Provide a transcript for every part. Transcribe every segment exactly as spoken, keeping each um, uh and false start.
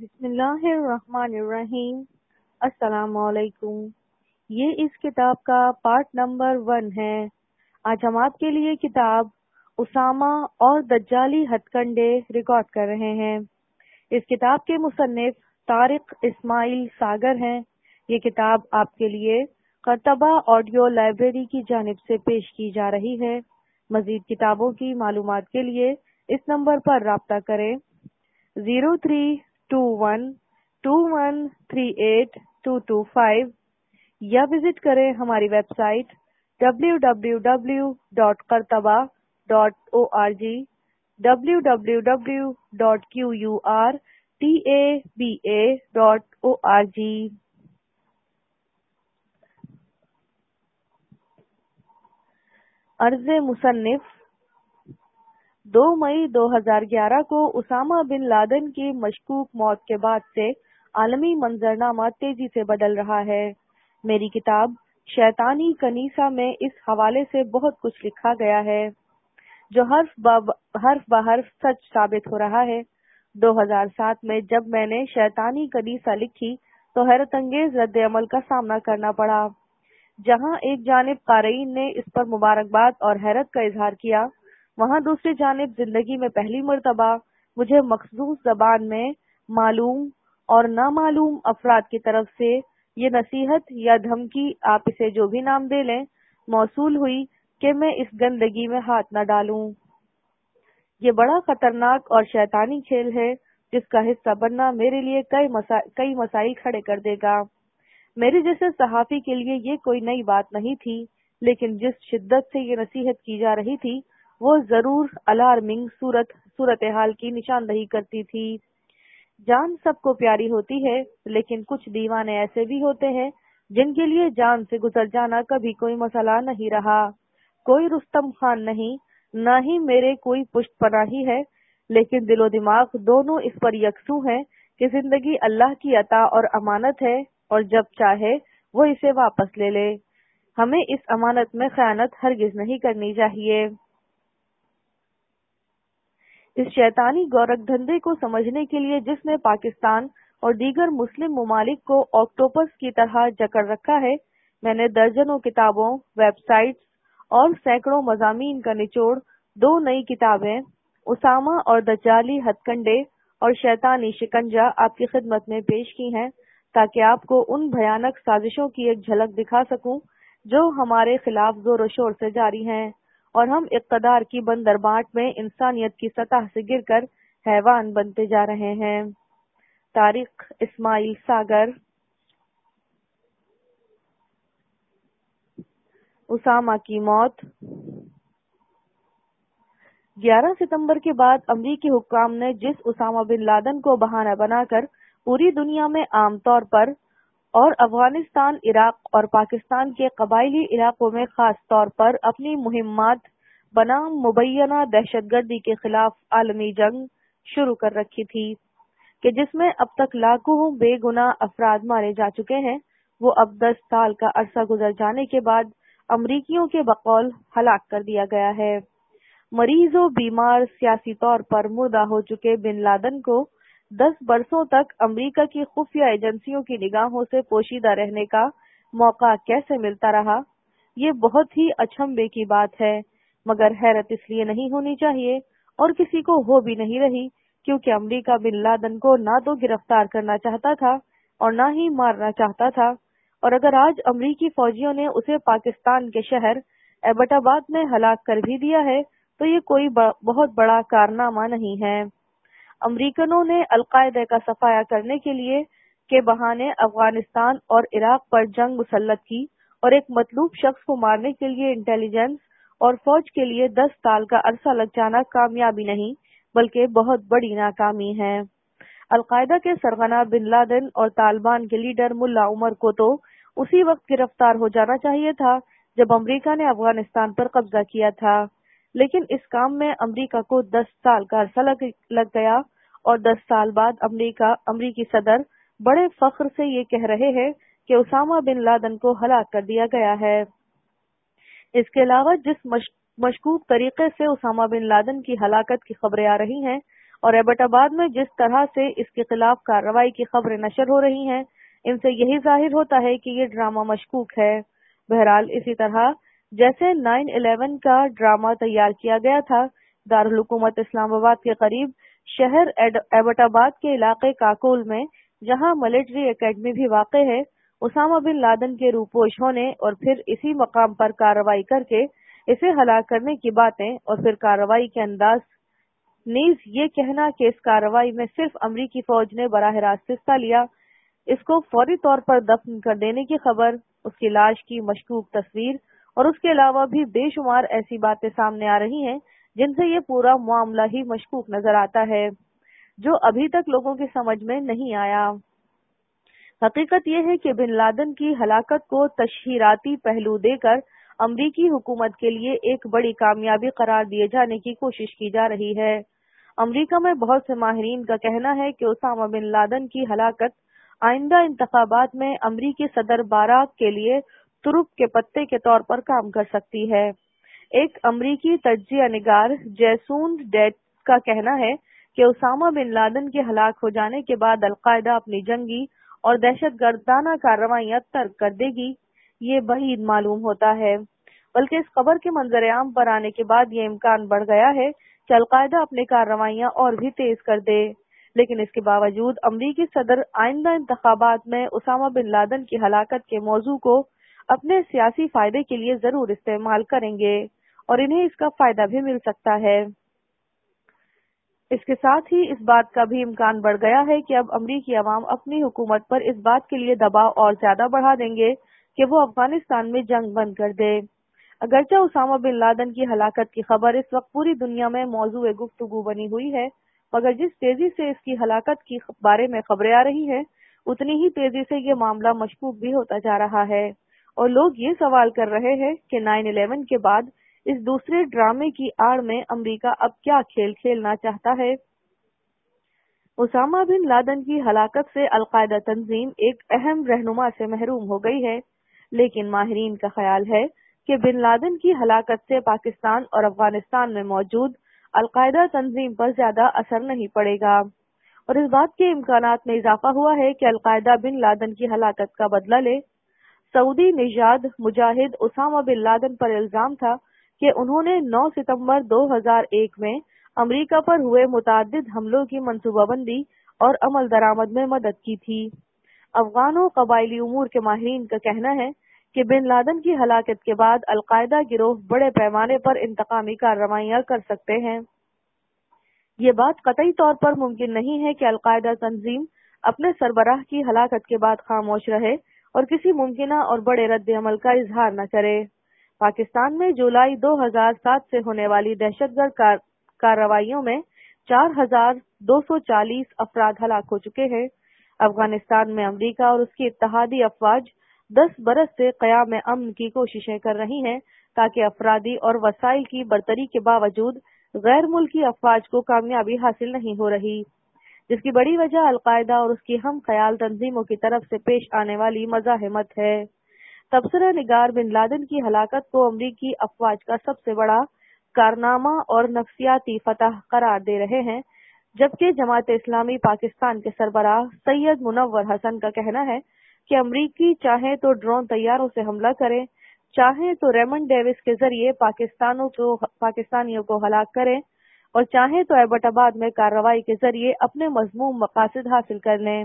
بسم اللہ الرحمن الرحیم۔ السلام علیکم۔ یہ اس کتاب کا پارٹ نمبر ون ہے۔ آج ہم آپ کے لیے کتاب اسامہ اور دجالی ہتھ کنڈے ریکارڈ کر رہے ہیں۔ اس کتاب کے مصنف طارق اسماعیل ساگر ہیں۔ یہ کتاب آپ کے لیے قرطبہ آڈیو لائبریری کی جانب سے پیش کی جا رہی ہے۔ مزید کتابوں کی معلومات کے لیے اس نمبر پر رابطہ کریں zero three two one two one three eight two two five یا وزٹ کریں ہماری website W W W dot Qurtuba dot O R G W W W dot Q U R T A B A dot O R G. عرض مصنف دو مئی دو ہزار گیارہ کو Usama bin Laden کی مشکوک موت کے بعد سے عالمی منظرنامہ تیزی سے بدل رہا ہے۔ میری کتاب شیطانی کنیسہ میں اس حوالے سے بہت کچھ لکھا گیا ہے جو حرف حرف بحرف سچ ثابت ہو رہا ہے۔ دو ہزار سات میں جب میں نے شیطانی کنیسہ لکھی تو حیرت انگیز رد عمل کا سامنا کرنا پڑا۔ جہاں ایک جانب قارئین نے اس پر مبارکباد اور حیرت کا اظہار کیا، وہاں دوسری جانب زندگی میں پہلی مرتبہ مجھے مخصوص زبان میں معلوم اور نامعلوم افراد کی طرف سے یہ نصیحت یا دھمکی، آپ اسے جو بھی نام دے لیں، موصول ہوئی کہ میں اس گندگی میں ہاتھ نہ ڈالوں۔ یہ بڑا خطرناک اور شیطانی کھیل ہے جس کا حصہ بننا میرے لیے کئی مسائل کئی مسائل کھڑے کر دے گا۔ میرے جیسے صحافی کے لیے یہ کوئی نئی بات نہیں تھی، لیکن جس شدت سے یہ نصیحت کی جا رہی تھی وہ ضرور الارمنگ صورت صورتحال کی نشاندہی کرتی تھی۔ جان سب کو پیاری ہوتی ہے، لیکن کچھ دیوانے ایسے بھی ہوتے ہیں جن کے لیے جان سے گزر جانا کبھی کوئی مسئلہ نہیں رہا۔ کوئی رستم خان نہیں، نہ ہی میرے کوئی پشت پناہی ہے، لیکن دل و دماغ دونوں اس پر یکسو ہیں کہ زندگی اللہ کی عطا اور امانت ہے، اور جب چاہے وہ اسے واپس لے لے۔ ہمیں اس امانت میں خیانت ہرگز نہیں کرنی چاہیے۔ اس شیطانی گورکھ دھندے کو سمجھنے کے لیے جس نے پاکستان اور دیگر مسلم ممالک کو آکٹوپس کی طرح جکڑ رکھا ہے، میں نے درجنوں کتابوں، ویب سائٹس اور سینکڑوں مضامین کا نچوڑ دو نئی کتابیں اسامہ اور دجالی ہتھ کنڈے اور شیطانی شکنجہ آپ کی خدمت میں پیش کی ہیں، تاکہ آپ کو ان بھیانک سازشوں کی ایک جھلک دکھا سکوں جو ہمارے خلاف زور و شور سے جاری ہیں، اور ہم اقتدار کی بندر بانٹ میں انسانیت کی سطح سے گر کر حیوان بنتے جا رہے ہیں۔ طارق اسماعیل ساگر۔ اسامہ کی موت۔ گیارہ ستمبر کے بعد امریکی حکام نے جس اسامہ بن لادن کو بہانہ بنا کر پوری دنیا میں عام طور پر اور افغانستان، عراق اور پاکستان کے قبائلی علاقوں میں خاص طور پر اپنی مہمات بنام مبینہ دہشت گردی کے خلاف عالمی جنگ شروع کر رکھی تھی، کہ جس میں اب تک لاکھوں بے گناہ افراد مارے جا چکے ہیں، وہ اب دس سال کا عرصہ گزر جانے کے بعد امریکیوں کے بقول ہلاک کر دیا گیا ہے۔ مریض و بیمار، سیاسی طور پر مردہ ہو چکے بن لادن کو دس برسوں تک امریکہ کی خفیہ ایجنسیوں کی نگاہوں سے پوشیدہ رہنے کا موقع کیسے ملتا رہا؟ یہ بہت ہی اچنبھے کی بات ہے، مگر حیرت اس لیے نہیں ہونی چاہیے، اور کسی کو ہو بھی نہیں رہی، کیونکہ امریکہ بن لادن کو نہ تو گرفتار کرنا چاہتا تھا اور نہ ہی مارنا چاہتا تھا، اور اگر آج امریکی فوجیوں نے اسے پاکستان کے شہر ایبٹ آباد میں ہلاک کر بھی دیا ہے تو یہ کوئی بہت بڑا کارنامہ نہیں ہے۔ امریکنوں نے القاعدہ کا صفایا کرنے کے لیے کے بہانے افغانستان اور عراق پر جنگ مسلط کی، اور ایک مطلوب شخص کو مارنے کے لیے انٹیلیجنس اور فوج کے لیے دس سال کا عرصہ لگ جانا کامیابی نہیں بلکہ بہت بڑی ناکامی ہے۔ القاعدہ کے سرغنہ بن لادن اور طالبان کے لیڈر ملا عمر کو تو اسی وقت گرفتار ہو جانا چاہیے تھا جب امریکہ نے افغانستان پر قبضہ کیا تھا، لیکن اس کام میں امریکہ کو دس سال کا عرصہ لگ, لگ گیا اور دس سال بعد امریکہ امریکی صدر بڑے فخر سے یہ کہہ رہے ہیں کہ اسامہ بن لادن کو ہلاک کر دیا گیا ہے۔ اس کے علاوہ جس مش... مشکوک طریقے سے اسامہ بن لادن کی ہلاکت کی خبریں آ رہی ہیں، اور ایبٹ آباد میں جس طرح سے اس کے خلاف کارروائی کی خبریں نشر ہو رہی ہیں، ان سے یہی ظاہر ہوتا ہے کہ یہ ڈرامہ مشکوک ہے۔ بہرحال اسی طرح جیسے نائن الیون کا ڈرامہ تیار کیا گیا تھا، دارالحکومت اسلام آباد کے قریب شہر ایبٹ آباد کے علاقے کاکول میں، جہاں ملٹری اکیڈمی بھی واقع ہے، اسامہ بن لادن کے روپوش ہونے اور پھر اسی مقام پر کارروائی کر کے اسے ہلاک کرنے کی باتیں اور پھر کارروائی کے انداز، نیز یہ کہنا کہ اس کارروائی میں صرف امریکی فوج نے براہ راست حصہ لیا، اس کو فوری طور پر دفن کر دینے کی خبر، اس کی لاش کی مشکوک تصویر اور اس کے علاوہ بھی بے شمار ایسی باتیں سامنے آ رہی ہیں جن سے یہ پورا معاملہ ہی مشکوک نظر آتا ہے، جو ابھی تک لوگوں کی سمجھ میں نہیں آیا۔ حقیقت یہ ہے کہ بن لادن کی ہلاکت کو تشہیراتی پہلو دے کر امریکی حکومت کے لیے ایک بڑی کامیابی قرار دیے جانے کی کوشش کی جا رہی ہے۔ امریکہ میں بہت سے ماہرین کا کہنا ہے کہ اسامہ بن لادن کی ہلاکت آئندہ انتخابات میں امریکی صدر باراک کے لیے ترپ کے پتے کے طور پر کام کر سکتی ہے۔ ایک امریکی تجزیہ نگار جیسون ڈیٹ کا کہنا ہے کہ اسامہ بن لادن کے ہلاک ہو جانے کے بعد القاعدہ اپنی جنگی اور دہشت گردانہ کارروائیاں ترک کر دے گی۔ یہ بعید معلوم ہوتا ہے، بلکہ اس خبر کے منظر عام پر آنے کے بعد یہ امکان بڑھ گیا ہے کہ القاعدہ اپنی کارروائیاں اور بھی تیز کر دے۔ لیکن اس کے باوجود امریکی صدر آئندہ انتخابات میں اسامہ بن لادن کی ہلاکت کے موضوع کو اپنے سیاسی فائدے کے لیے ضرور استعمال کریں گے اور انہیں اس کا فائدہ بھی مل سکتا ہے۔ اس کے ساتھ ہی اس بات کا بھی امکان بڑھ گیا ہے کہ اب امریکی عوام اپنی حکومت پر اس بات کے لیے دباؤ اور زیادہ بڑھا دیں گے کہ وہ افغانستان میں جنگ بند کر دے۔ اگرچہ اسامہ بن لادن کی ہلاکت کی خبر اس وقت پوری دنیا میں موضوع گفتگو بنی ہوئی ہے، مگر جس تیزی سے اس کی ہلاکت کے بارے میں خبریں آ رہی ہیں، اتنی ہی تیزی سے یہ معاملہ مشکوک بھی ہوتا جا رہا ہے، اور لوگ یہ سوال کر رہے ہیں کہ نائن الیون کے بعد اس دوسرے ڈرامے کی آڑ میں امریکہ اب کیا کھیل کھیلنا چاہتا ہے۔ اسامہ بن لادن کی ہلاکت سے القاعدہ تنظیم ایک اہم رہنما سے محروم ہو گئی ہے، لیکن ماہرین کا خیال ہے کہ بن لادن کی ہلاکت سے پاکستان اور افغانستان میں موجود القاعدہ تنظیم پر زیادہ اثر نہیں پڑے گا، اور اس بات کے امکانات میں اضافہ ہوا ہے کہ القاعدہ بن لادن کی ہلاکت کا بدلہ لے۔ سعودی نژاد مجاہد اسامہ بن لادن پر الزام تھا کہ انہوں نے نو ستمبر دو ہزار ایک میں امریکہ پر ہوئے متعدد حملوں کی منصوبہ بندی اور عمل درآمد میں مدد کی تھی۔ افغان و قبائلی امور کے ماہرین کا کہنا ہے کہ بن لادن کی ہلاکت کے بعد القاعدہ گروہ بڑے پیمانے پر انتقامی کارروائیاں کر سکتے ہیں۔ یہ بات قطعی طور پر ممکن نہیں ہے کہ القاعدہ تنظیم اپنے سربراہ کی ہلاکت کے بعد خاموش رہے اور کسی ممکنہ اور بڑے رد عمل کا اظہار نہ کرے۔ پاکستان میں جولائی دو ہزار سات سے ہونے والی دہشت گرد کارروائیوں میں چار ہزار دو سو چالیس افراد ہلاک ہو چکے ہیں۔ افغانستان میں امریکہ اور اس کی اتحادی افواج دس برس سے قیام امن کی کوششیں کر رہی ہیں، تاکہ افرادی اور وسائل کی برتری کے باوجود غیر ملکی افواج کو کامیابی حاصل نہیں ہو رہی، جس کی بڑی وجہ القاعدہ اور اس کی ہم خیال تنظیموں کی طرف سے پیش آنے والی مزاحمت ہے۔ تبصرہ نگار بن لادن کی ہلاکت کو امریکی افواج کا سب سے بڑا کارنامہ اور نفسیاتی فتح قرار دے رہے ہیں، جبکہ جماعت اسلامی پاکستان کے سربراہ سید منور حسن کا کہنا ہے کہ امریکی چاہیں تو ڈرون طیاروں سے حملہ کریں، چاہیں تو ریمنڈ ڈیوس کے ذریعے پاکستانوں کو پاکستانیوں کو ہلاک کریں، اور چاہیں تو ایبٹ آباد میں کارروائی کے ذریعے اپنے مذموم مقاصد حاصل کر لیں۔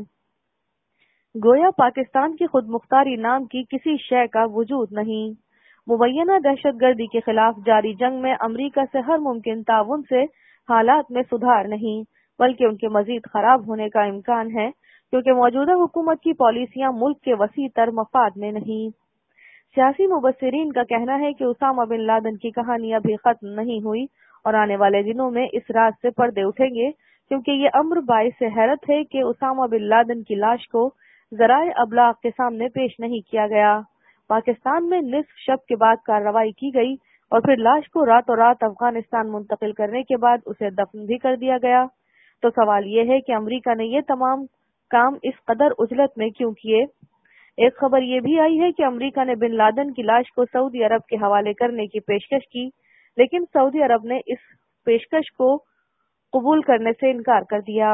گویا پاکستان کی خود مختاری نام کی کسی شے کا وجود نہیں۔ مبینہ دہشت گردی کے خلاف جاری جنگ میں امریکہ سے ہر ممکن تعاون سے حالات میں سدھار نہیں، بلکہ ان کے مزید خراب ہونے کا امکان ہے، کیونکہ موجودہ حکومت کی پالیسیاں ملک کے وسیع تر مفاد میں نہیں۔ سیاسی مبصرین کا کہنا ہے کہ اسامہ بن لادن کی کہانی ابھی ختم نہیں ہوئی اور آنے والے دنوں میں اس راز سے پردے اٹھیں گے، کیونکہ یہ امر باعث حیرت ہے کہ اسامہ بن لادن کی لاش کو ذرائع ابلاغ کے سامنے پیش نہیں کیا گیا۔ پاکستان میں نصف شب کے بعد کارروائی کی گئی اور پھر لاش کو راتوں رات افغانستان منتقل کرنے کے بعد اسے دفن بھی کر دیا گیا۔ تو سوال یہ ہے کہ امریکہ نے یہ تمام کام اس قدر عجلت میں کیوں کیے؟ ایک خبر یہ بھی آئی ہے کہ امریکہ نے بن لادن کی لاش کو سعودی عرب کے حوالے کرنے کی پیشکش کی، لیکن سعودی عرب نے اس پیشکش کو قبول کرنے سے انکار کر دیا۔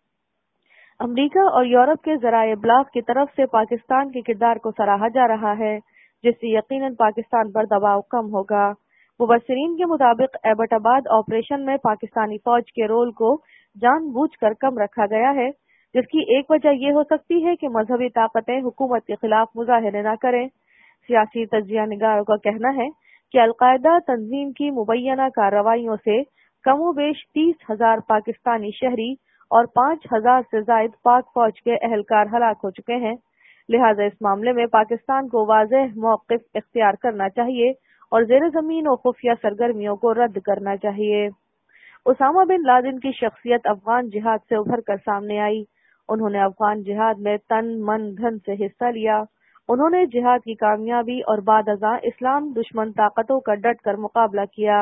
امریکہ اور یورپ کے ذرائع ابلاغ کی طرف سے پاکستان کے کردار کو سراہا جا رہا ہے، جس سے یقیناً پاکستان پر دباؤ کم ہوگا۔ مبصرین کے مطابق ایبٹ آباد آپریشن میں پاکستانی فوج کے رول کو جان بوجھ کر کم رکھا گیا ہے، جس کی ایک وجہ یہ ہو سکتی ہے کہ مذہبی طاقتیں حکومت کے خلاف مظاہرے نہ کریں۔ سیاسی تجزیہ نگاروں کا کہنا ہے کہ القاعدہ تنظیم کی مبینہ کارروائیوں سے کم و بیش تیس ہزار پاکستانی شہری اور پانچ ہزار سے زائد پاک فوج کے اہلکار ہلاک ہو چکے ہیں، لہٰذا اس معاملے میں پاکستان کو واضح موقف اختیار کرنا چاہیے اور زیر زمین و خفیہ سرگرمیوں کو رد کرنا چاہیے۔ اسامہ بن لادن کی شخصیت افغان جہاد سے ابھر کر سامنے آئی۔ انہوں نے افغان جہاد میں تن من دھن سے حصہ لیا۔ انہوں نے جہاد کی کامیابی اور بعد ازاں اسلام دشمن طاقتوں کا ڈٹ کر مقابلہ کیا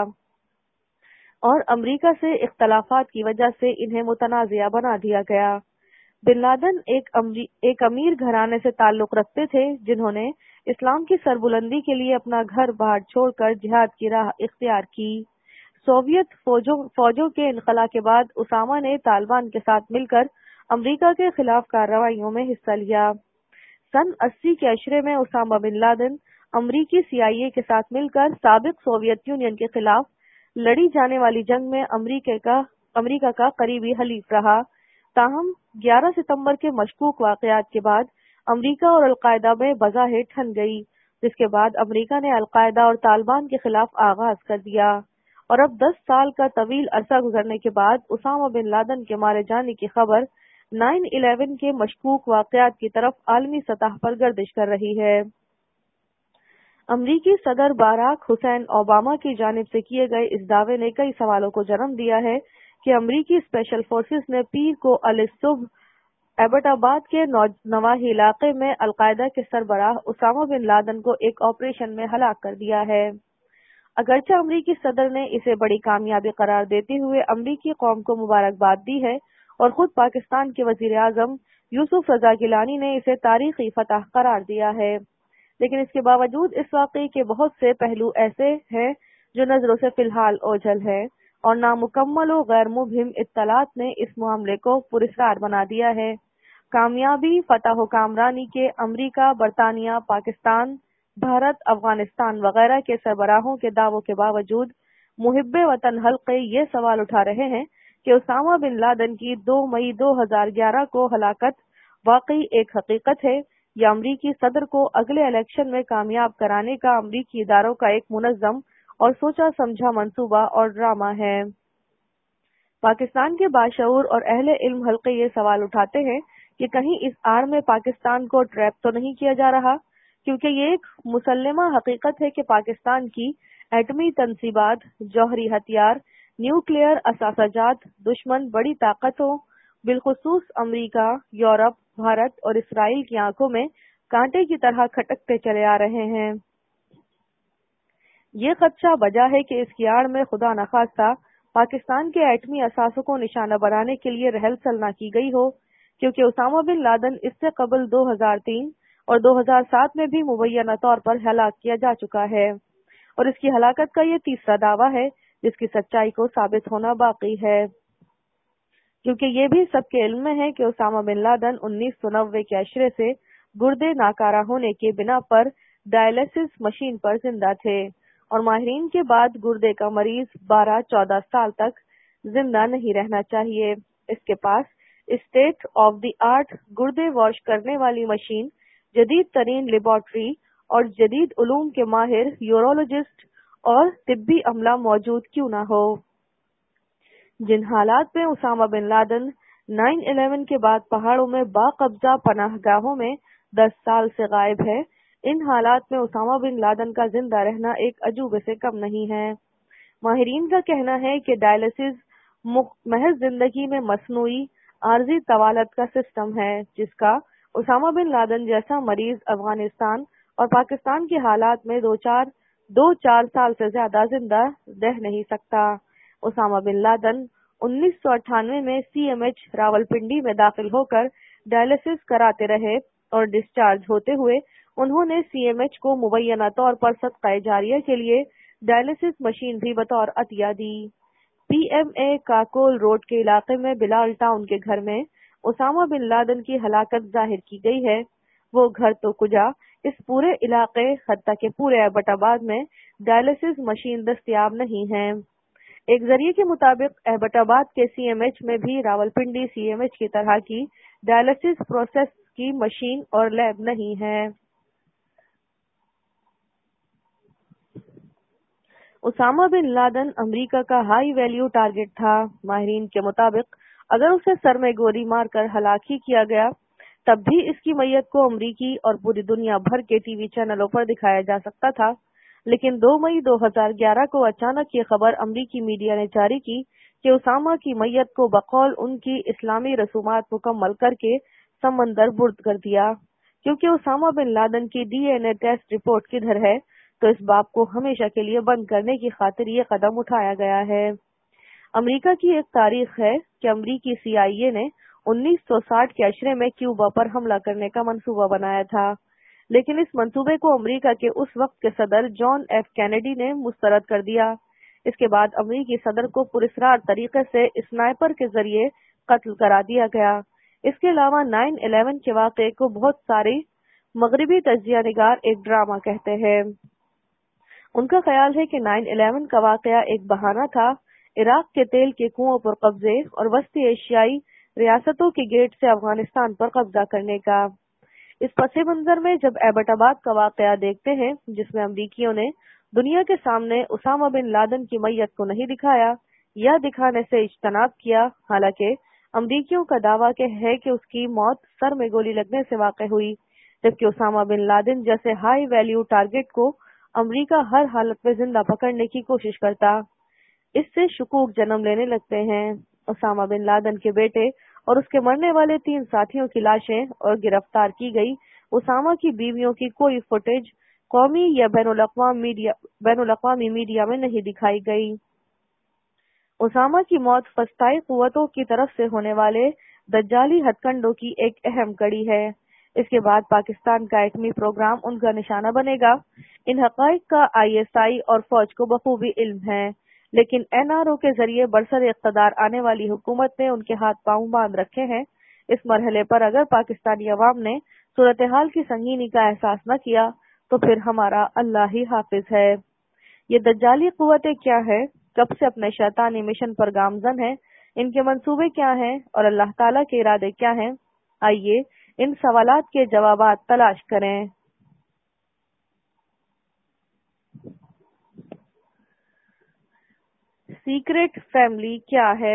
اور امریکہ سے اختلافات کی وجہ سے انہیں متنازعہ بنا دیا گیا۔ بن لادن ایک, امری... ایک امیر گھرانے سے تعلق رکھتے تھے جنہوں نے اسلام کی سربلندی کے لیے اپنا گھر بار چھوڑ کر جہاد کی راہ اختیار کی۔ سوویت فوجوں, فوجوں کے انخلا کے بعد اسامہ نے طالبان کے ساتھ مل کر امریکہ کے خلاف کارروائیوں میں حصہ لیا۔ سن اسی کے عشرے میں اسامہ بن لادن امریکی سی آئی اے کے ساتھ مل کر سابق سوویت یونین کے خلاف لڑی جانے والی جنگ میں امریکہ کا امریکہ کا قریبی حلیف رہا۔ تاہم گیارہ ستمبر کے مشکوک واقعات کے بعد امریکہ اور القاعدہ میں بظاہر ٹھن گئی، جس کے بعد امریکہ نے القاعدہ اور طالبان کے خلاف آغاز کر دیا، اور اب دس سال کا طویل عرصہ گزرنے کے بعد اسامہ بن لادن کے مارے جانے کی خبر نائن الیون کے مشکوک واقعات کی طرف عالمی سطح پر گردش کر رہی ہے۔ امریکی صدر باراک حسین اوباما کی جانب سے کیے گئے اس دعوے نے کئی سوالوں کو جنم دیا ہے کہ امریکی اسپیشل فورسز نے پیر کو الصبح ایبٹ آباد کے نواحی علاقے میں القاعدہ کے سربراہ اسامہ بن لادن کو ایک آپریشن میں ہلاک کر دیا ہے۔ اگرچہ امریکی صدر نے اسے بڑی کامیابی قرار دیتے ہوئے امریکی قوم کو مبارکباد دی ہے اور خود پاکستان کے وزیر اعظم یوسف رضا گیلانی نے اسے تاریخی فتح قرار دیا ہے، لیکن اس کے باوجود اس واقعے کے بہت سے پہلو ایسے ہیں جو نظروں سے فی الحال اوجھل ہے، اور نامکمل و غیر مبہم اطلاعات نے اس معاملے کو پراسرار بنا دیا ہے۔ کامیابی، فتح و کامرانی کے امریکہ، برطانیہ، پاکستان، بھارت، افغانستان وغیرہ کے سربراہوں کے دعووں کے باوجود محب وطن حلقے یہ سوال اٹھا رہے ہیں کہ اسامہ بن لادن کی دو مئی دو ہزار گیارہ کو ہلاکت واقعی ایک حقیقت ہے یا امریکی صدر کو اگلے الیکشن میں کامیاب کرانے کا امریکی اداروں کا ایک منظم اور سوچا سمجھا منصوبہ اور ڈرامہ ہے۔ پاکستان کے باشعور اور اہل علم حلقے یہ سوال اٹھاتے ہیں کہ کہیں اس آڑ میں پاکستان کو ٹریپ تو نہیں کیا جا رہا، کیونکہ یہ ایک مسلمہ حقیقت ہے کہ پاکستان کی ایٹمی تنصیبات، جوہری ہتھیار، نیوکلیئر اثاثہ جات دشمن بڑی طاقتوں بالخصوص امریکہ، یورپ، بھارت اور اسرائیل کی آنکھوں میں کانٹے کی طرح کھٹکتے چلے آ رہے ہیں۔ یہ خدشہ بجا ہے کہ اس کی آڑ میں خدا نخواستہ پاکستان کے ایٹمی اثاثوں کو نشانہ بنانے کے لیے رہل سل نہ کی گئی ہو، کیونکہ اسامہ بن لادن اس سے قبل دو ہزار تین اور دو ہزار سات میں بھی مبینہ طور پر ہلاک کیا جا چکا ہے، اور اس کی ہلاکت کا یہ تیسرا دعویٰ ہے جس کی سچائی کو ثابت ہونا باقی ہے، کیونکہ یہ بھی سب کے علم میں ہے کہ اسامہ بن لادن انیس سو نوے کے عشرے سے گردے ناکارہ ہونے کے بنا پر ڈائلیسس مشین پر زندہ تھے، اور ماہرین کے بعد گردے کا مریض بارہ چودہ سال تک زندہ نہیں رہنا چاہیے۔ اس کے پاس اسٹیٹ آف دی آرٹ گردے واش کرنے والی مشین، جدید ترین لیبارٹری اور جدید علوم کے ماہر یورولوجسٹ اور طبی عملہ موجود کیوں نہ ہو۔ جن حالات میں Osama bin Laden nine eleven کے بعد پہاڑوں میں باقبضہ پناہ گاہوں میں دس سال سے غائب ہے، ان حالات میں اسامہ بن لادن کا زندہ رہنا ایک عجوبے سے کم نہیں ہے۔ ماہرین کا کہنا ہے کہ ڈائلیسس محض زندگی میں مصنوعی عارضی طوالت کا سسٹم ہے جس کا اسامہ بن لادن جیسا مریض افغانستان اور پاکستان کے حالات میں دو چار دو چار سال سے زیادہ زندہ رہ نہیں سکتا۔ اسامہ بن لادن انیس سو اٹھانوے میں C M H Rawalpindi میں داخل ہو کر ڈائلیسس کراتے رہے اور ڈسچارج ہوتے ہوئے انہوں نے سی ایم ایچ کو مبینہ طور پر صدقہ جاریہ کے لیے ڈائلیسس مشین بھی بطور عطیہ دی۔ P M A Kakul road کے علاقے میں بلال ٹاؤن کے گھر میں اسامہ بن لادن کی ہلاکت ظاہر کی گئی ہے۔ وہ گھر تو کجا، اس پورے علاقے حتیٰ کہ پورے ایبٹ آباد میں ڈائلسس مشین دستیاب نہیں ہے۔ ایک ذریعے کے مطابق ایبٹ آباد کے سی ایم ایچ میں بھی راولپنڈی سی ایم ایچ کی طرح کی ڈائلسس پروسیس کی مشین اور لیب نہیں ہے۔ اسامہ بن لادن امریکہ کا ہائی ویلیو ٹارگٹ تھا۔ ماہرین کے مطابق اگر اسے سر میں گولی مار کر ہلاک ہی کیا گیا تب بھی اس کی میت کو امریکی اور پوری دنیا بھر کے ٹی وی چینلوں پر دکھایا جا سکتا تھا، لیکن دو مئی دو ہزار گیارہ کو اچانک یہ خبر امریکی میڈیا نے جاری کی کہ اسامہ کی میت کو بقول ان کی اسلامی رسومات مکمل کر کے سمندر برد کر دیا۔ کیونکہ اسامہ بن لادن کی D N A test report کدھر ہے، تو اس باب کو ہمیشہ کے لیے بند کرنے کی خاطر یہ قدم اٹھایا گیا ہے۔ امریکہ کی ایک تاریخ ہے کہ امریکی سی آئی اے نے انیس سو ساٹھ کے عشرے میں کیوبا پر حملہ کرنے کا منصوبہ بنایا تھا، لیکن اس منصوبے کو امریکہ کے اس وقت کے صدر جان ایف کینیڈی نے مسترد کر دیا۔ اس کے بعد امریکی صدر کو پراسرار طریقے سے اسنائپر کے ذریعے قتل کرا دیا گیا۔ اس کے علاوہ نائن الیون کے واقعے کو بہت سارے مغربی تجزیہ نگار ایک ڈرامہ کہتے ہیں۔ ان کا خیال ہے کہ نائن الیون کا واقعہ ایک بہانہ تھا عراق کے تیل کے کنووں پر قبضے اور وسطی ایشیائی ریاستوں کے گیٹ سے افغانستان پر قبضہ کرنے کا۔ اس پس منظر میں جب ایبٹ آباد کا واقعہ دیکھتے ہیں جس میں امریکیوں نے دنیا کے سامنے اسامہ بن لادن کی میت کو نہیں دکھایا یا دکھانے سے اجتناب کیا، حالانکہ امریکیوں کا دعویٰ ہے کہ اس کی موت سر میں گولی لگنے سے واقع ہوئی، جبکہ اسامہ بن لادن جیسے ہائی ویلیو ٹارگٹ کو امریکہ ہر حالت میں زندہ پکڑنے کی کوشش کرتا۔ اس سے شکوک جنم لینے لگتے ہیں۔ اسامہ بن لادن کے بیٹے اور اس کے مرنے والے تین ساتھیوں کی لاشیں اور گرفتار کی گئی اسامہ کی بیویوں کی کوئی فوٹیج قومی یا بین الاقوامی میڈیا بین الاقوامی میڈیا میں نہیں دکھائی گئی۔ اسامہ کی موت فسطائی قوتوں کی طرف سے ہونے والے دجالی ہتھ کنڈوں کی ایک اہم کڑی ہے۔ اس کے بعد پاکستان کا ایٹمی پروگرام ان کا نشانہ بنے گا۔ ان حقائق کا آئی ایس آئی اور فوج کو بخوبی علم ہے، لیکن این آر او کے ذریعے برسر اقتدار آنے والی حکومت نے ان کے ہاتھ پاؤں باندھ رکھے ہیں۔ اس مرحلے پر اگر پاکستانی عوام نے صورتحال کی سنگینی کا احساس نہ کیا تو پھر ہمارا اللہ ہی حافظ ہے۔ یہ دجالی قوتیں کیا ہیں، کب سے اپنے شیطانی مشن پر گامزن ہیں، ان کے منصوبے کیا ہیں اور اللہ تعالیٰ کے ارادے کیا ہیں؟ آئیے ان سوالات کے جوابات تلاش کریں۔ سیکرٹ فیملی کیا ہے؟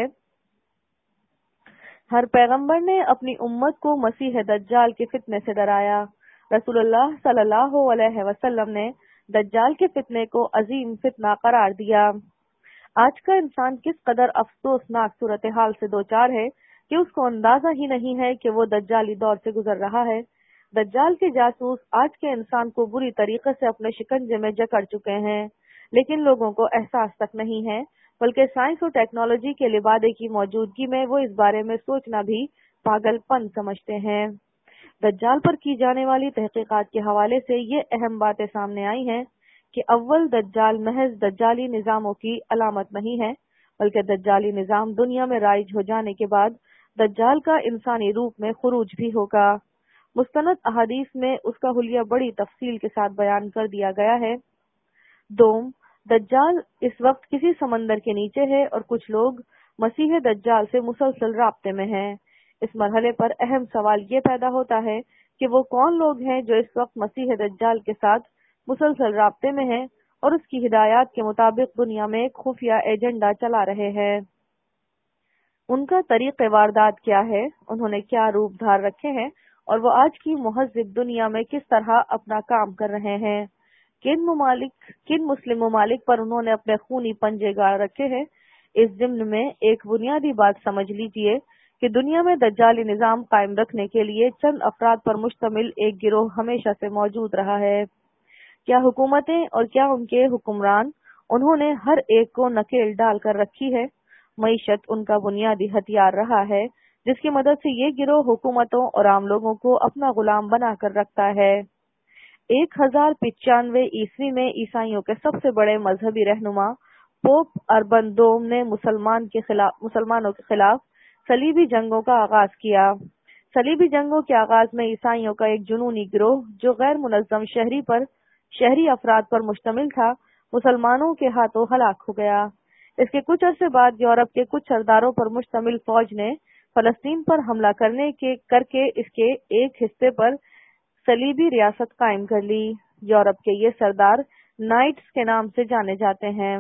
ہر پیغمبر نے اپنی امت کو مسیح دجال کے فتنے سے ڈرایا۔ رسول اللہ صلی اللہ علیہ وسلم نے دجال کے فتنے کو عظیم فتنہ قرار دیا۔ آج کا انسان کس قدر افسوسناک صورتحال سے دوچار ہے کہ اس کو اندازہ ہی نہیں ہے کہ وہ دجالی دور سے گزر رہا ہے۔ دجال کے جاسوس آج کے انسان کو بری طریقے سے اپنے شکنجے میں جکڑ چکے ہیں، لیکن لوگوں کو احساس تک نہیں ہے، بلکہ سائنس اور ٹیکنالوجی کے لبادے کی موجودگی میں وہ اس بارے میں سوچنا بھی پاگل پن سمجھتے ہیں۔ دجال پر کی جانے والی تحقیقات کے حوالے سے یہ اہم باتیں سامنے آئی ہیں کہ اول دجال محض دجالی نظاموں کی علامت نہیں ہے، بلکہ دجالی نظام دنیا میں رائج ہو جانے کے بعد دجال کا انسانی روپ میں خروج بھی ہوگا۔ مستند احادیث میں اس کا حلیہ بڑی تفصیل کے ساتھ بیان کر دیا گیا ہے۔ دوم، دجال اس وقت کسی سمندر کے نیچے ہے اور کچھ لوگ مسیح دجال سے مسلسل رابطے میں ہیں۔ اس مرحلے پر اہم سوال یہ پیدا ہوتا ہے کہ وہ کون لوگ ہیں جو اس وقت مسیح دجال کے ساتھ مسلسل رابطے میں ہیں اور اس کی ہدایات کے مطابق دنیا میں ایک خفیہ ایجنڈا چلا رہے ہیں۔ ان کا طریق واردات کیا ہے، انہوں نے کیا روپ دھار رکھے ہیں اور وہ آج کی مہذب دنیا میں کس طرح اپنا کام کر رہے ہیں۔ کن ممالک کن مسلم ممالک پر انہوں نے اپنے خونی پنجے گاڑ رکھے ہیں۔ اس ضمن میں ایک بنیادی بات سمجھ لیجئے کہ دنیا میں دجالی نظام قائم رکھنے کے لیے چند افراد پر مشتمل ایک گروہ ہمیشہ سے موجود رہا ہے۔ کیا حکومتیں اور کیا ان کے حکمران، انہوں نے ہر ایک کو نکیل ڈال کر رکھی ہے۔ معیشت ان کا بنیادی ہتھیار رہا ہے جس کی مدد سے یہ گروہ حکومتوں اور عام لوگوں کو اپنا غلام بنا کر رکھتا ہے۔ ایک ہزار پچانوے عیسوی میں عیسائیوں کے سب سے بڑے مذہبی رہنما پوپ اربن دوم نے مسلمان کے خلاف مسلمانوں کے خلاف صلیبی جنگوں کا آغاز کیا۔ صلیبی جنگوں کے آغاز میں عیسائیوں کا ایک جنونی گروہ جو غیر منظم شہری پر شہری افراد پر مشتمل تھا، مسلمانوں کے ہاتھوں ہلاک ہو گیا۔ اس کے کچھ عرصے بعد یورپ کے کچھ سرداروں پر مشتمل فوج نے فلسطین پر حملہ کرنے کے کر کے اس کے ایک حصے پر صلیبی ریاست قائم کر لی۔ یورپ کے یہ سردار نائٹس کے نام سے جانے جاتے ہیں۔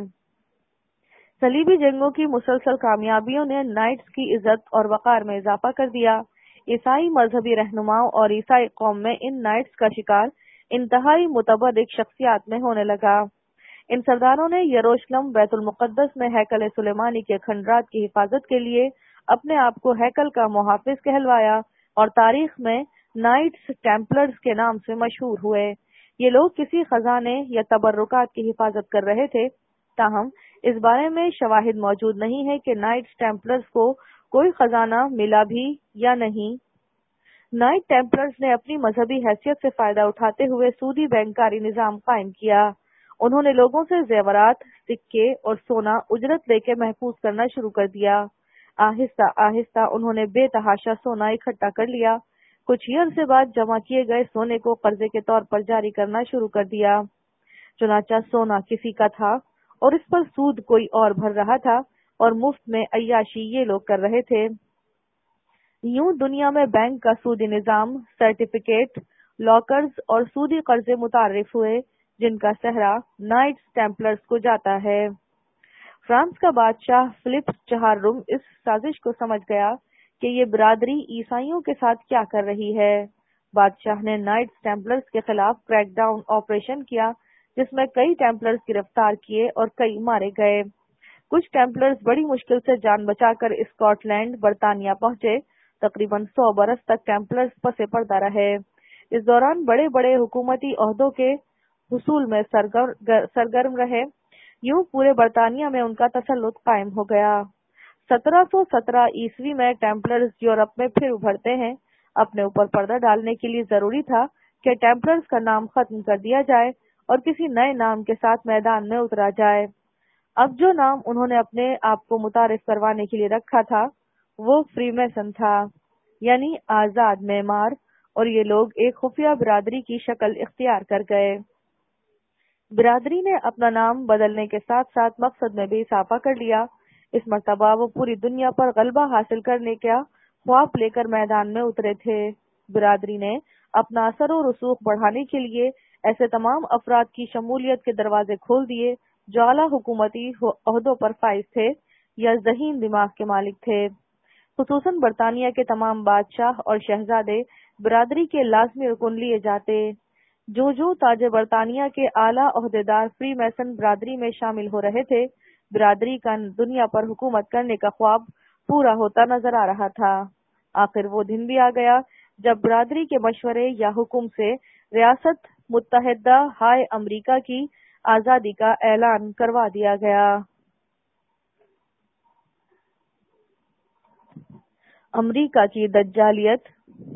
صلیبی جنگوں کی مسلسل کامیابیوں نے نائٹس کی عزت اور وقار میں اضافہ کر دیا۔ عیسائی مذہبی رہنماؤں اور عیسائی قوم میں ان نائٹس کا شکار انتہائی متبرک شخصیات میں ہونے لگا۔ ان سرداروں نے یروشلم، بیت المقدس میں ہیکل سلیمانی کے کھنڈرات کی حفاظت کے لیے اپنے آپ کو ہیکل کا محافظ کہلوایا اور تاریخ میں نائٹس ٹیمپلرز کے نام سے مشہور ہوئے۔ یہ لوگ کسی خزانے یا تبرکات کی حفاظت کر رہے تھے، تاہم اس بارے میں شواہد موجود نہیں ہے کہ نائٹس ٹیمپلرز کو کوئی خزانہ ملا بھی یا نہیں۔ نائٹ ٹیمپلرز نے اپنی مذہبی حیثیت سے فائدہ اٹھاتے ہوئے سودی بینکاری نظام قائم کیا۔ انہوں نے لوگوں سے زیورات، سکے اور سونا اجرت لے کے محفوظ کرنا شروع کر دیا۔ آہستہ آہستہ انہوں نے بے تحاشا سونا اکٹھا کر لیا۔ کچھ ہی عرصے بعد جمع کیے گئے سونے کو قرضے کے طور پر جاری کرنا شروع کر دیا۔ چنانچہ سونا کسی کا تھا اور اس پر سود کوئی اور بھر رہا تھا اور مفت میں عیاشی یہ لوگ کر رہے تھے۔ یوں دنیا میں بینک کا سودی نظام، سرٹیفکیٹ، لاکرز اور سودی قرضے متعارف ہوئے جن کا سہرا نائٹس ٹیمپلرز کو جاتا ہے۔ فرانس کا بادشاہ فلپس چہارم اس سازش کو سمجھ گیا کہ یہ برادری عیسائیوں کے ساتھ کیا کر رہی ہے۔ بادشاہ نے نائٹس ٹیمپلرز کے خلاف کریک ڈاؤن آپریشن کیا جس میں کئی ٹیمپلرز گرفتار کیے اور کئی مارے گئے۔ کچھ ٹیمپلرز بڑی مشکل سے جان بچا کر اسکاٹ لینڈ، برطانیہ پہنچے۔ تقریباً سو برس تک ٹیمپلرز پسے پردہ رہے۔ اس دوران بڑے بڑے حکومتی عہدوں کے حصول میں سرگرم رہے۔ یوں پورے برطانیہ میں ان کا تسلط قائم ہو گیا۔ سترہ سو سترہ عیسوی میں ٹیمپلرز یورپ میں پھر ابھرتے ہیں۔ اپنے اوپر پردہ ڈالنے کے لیے ضروری تھا کہ ٹیمپلرز کا نام ختم کر دیا جائے اور کسی نئے نام کے ساتھ میدان میں اترا جائے۔ اب جو نام انہوں نے اپنے آپ کو متعارف کروانے کے لیے رکھا تھا وہ فری میسن تھا، یعنی آزاد معمار، اور یہ لوگ ایک خفیہ برادری کی شکل اختیار کر گئے۔ برادری نے اپنا نام بدلنے کے ساتھ ساتھ مقصد میں بھی اضافہ کر لیا۔ اس مرتبہ وہ پوری دنیا پر غلبہ حاصل کرنے کا خواب لے کر میدان میں اترے تھے۔ برادری نے اپنا اثر و رسوخ بڑھانے کے لیے ایسے تمام افراد کی شمولیت کے دروازے کھول دیے جو اعلیٰ حکومتی عہدوں پر فائز تھے یا ذہین دماغ کے مالک تھے۔ خصوصاً برطانیہ کے تمام بادشاہ اور شہزادے برادری کے لازمی رکن لیے جاتے۔ جو جو تاج برطانیہ کے اعلیٰ عہدیدار فری میسن برادری میں شامل ہو رہے تھے، برادری کا دنیا پر حکومت کرنے کا خواب پورا ہوتا نظر آ رہا تھا۔ آخر وہ دن بھی آ گیا جب برادری کے مشورے یا حکم سے ریاست متحدہ ہائے امریکہ کی آزادی کا اعلان کروا دیا گیا۔ امریکہ کی دجالیت۔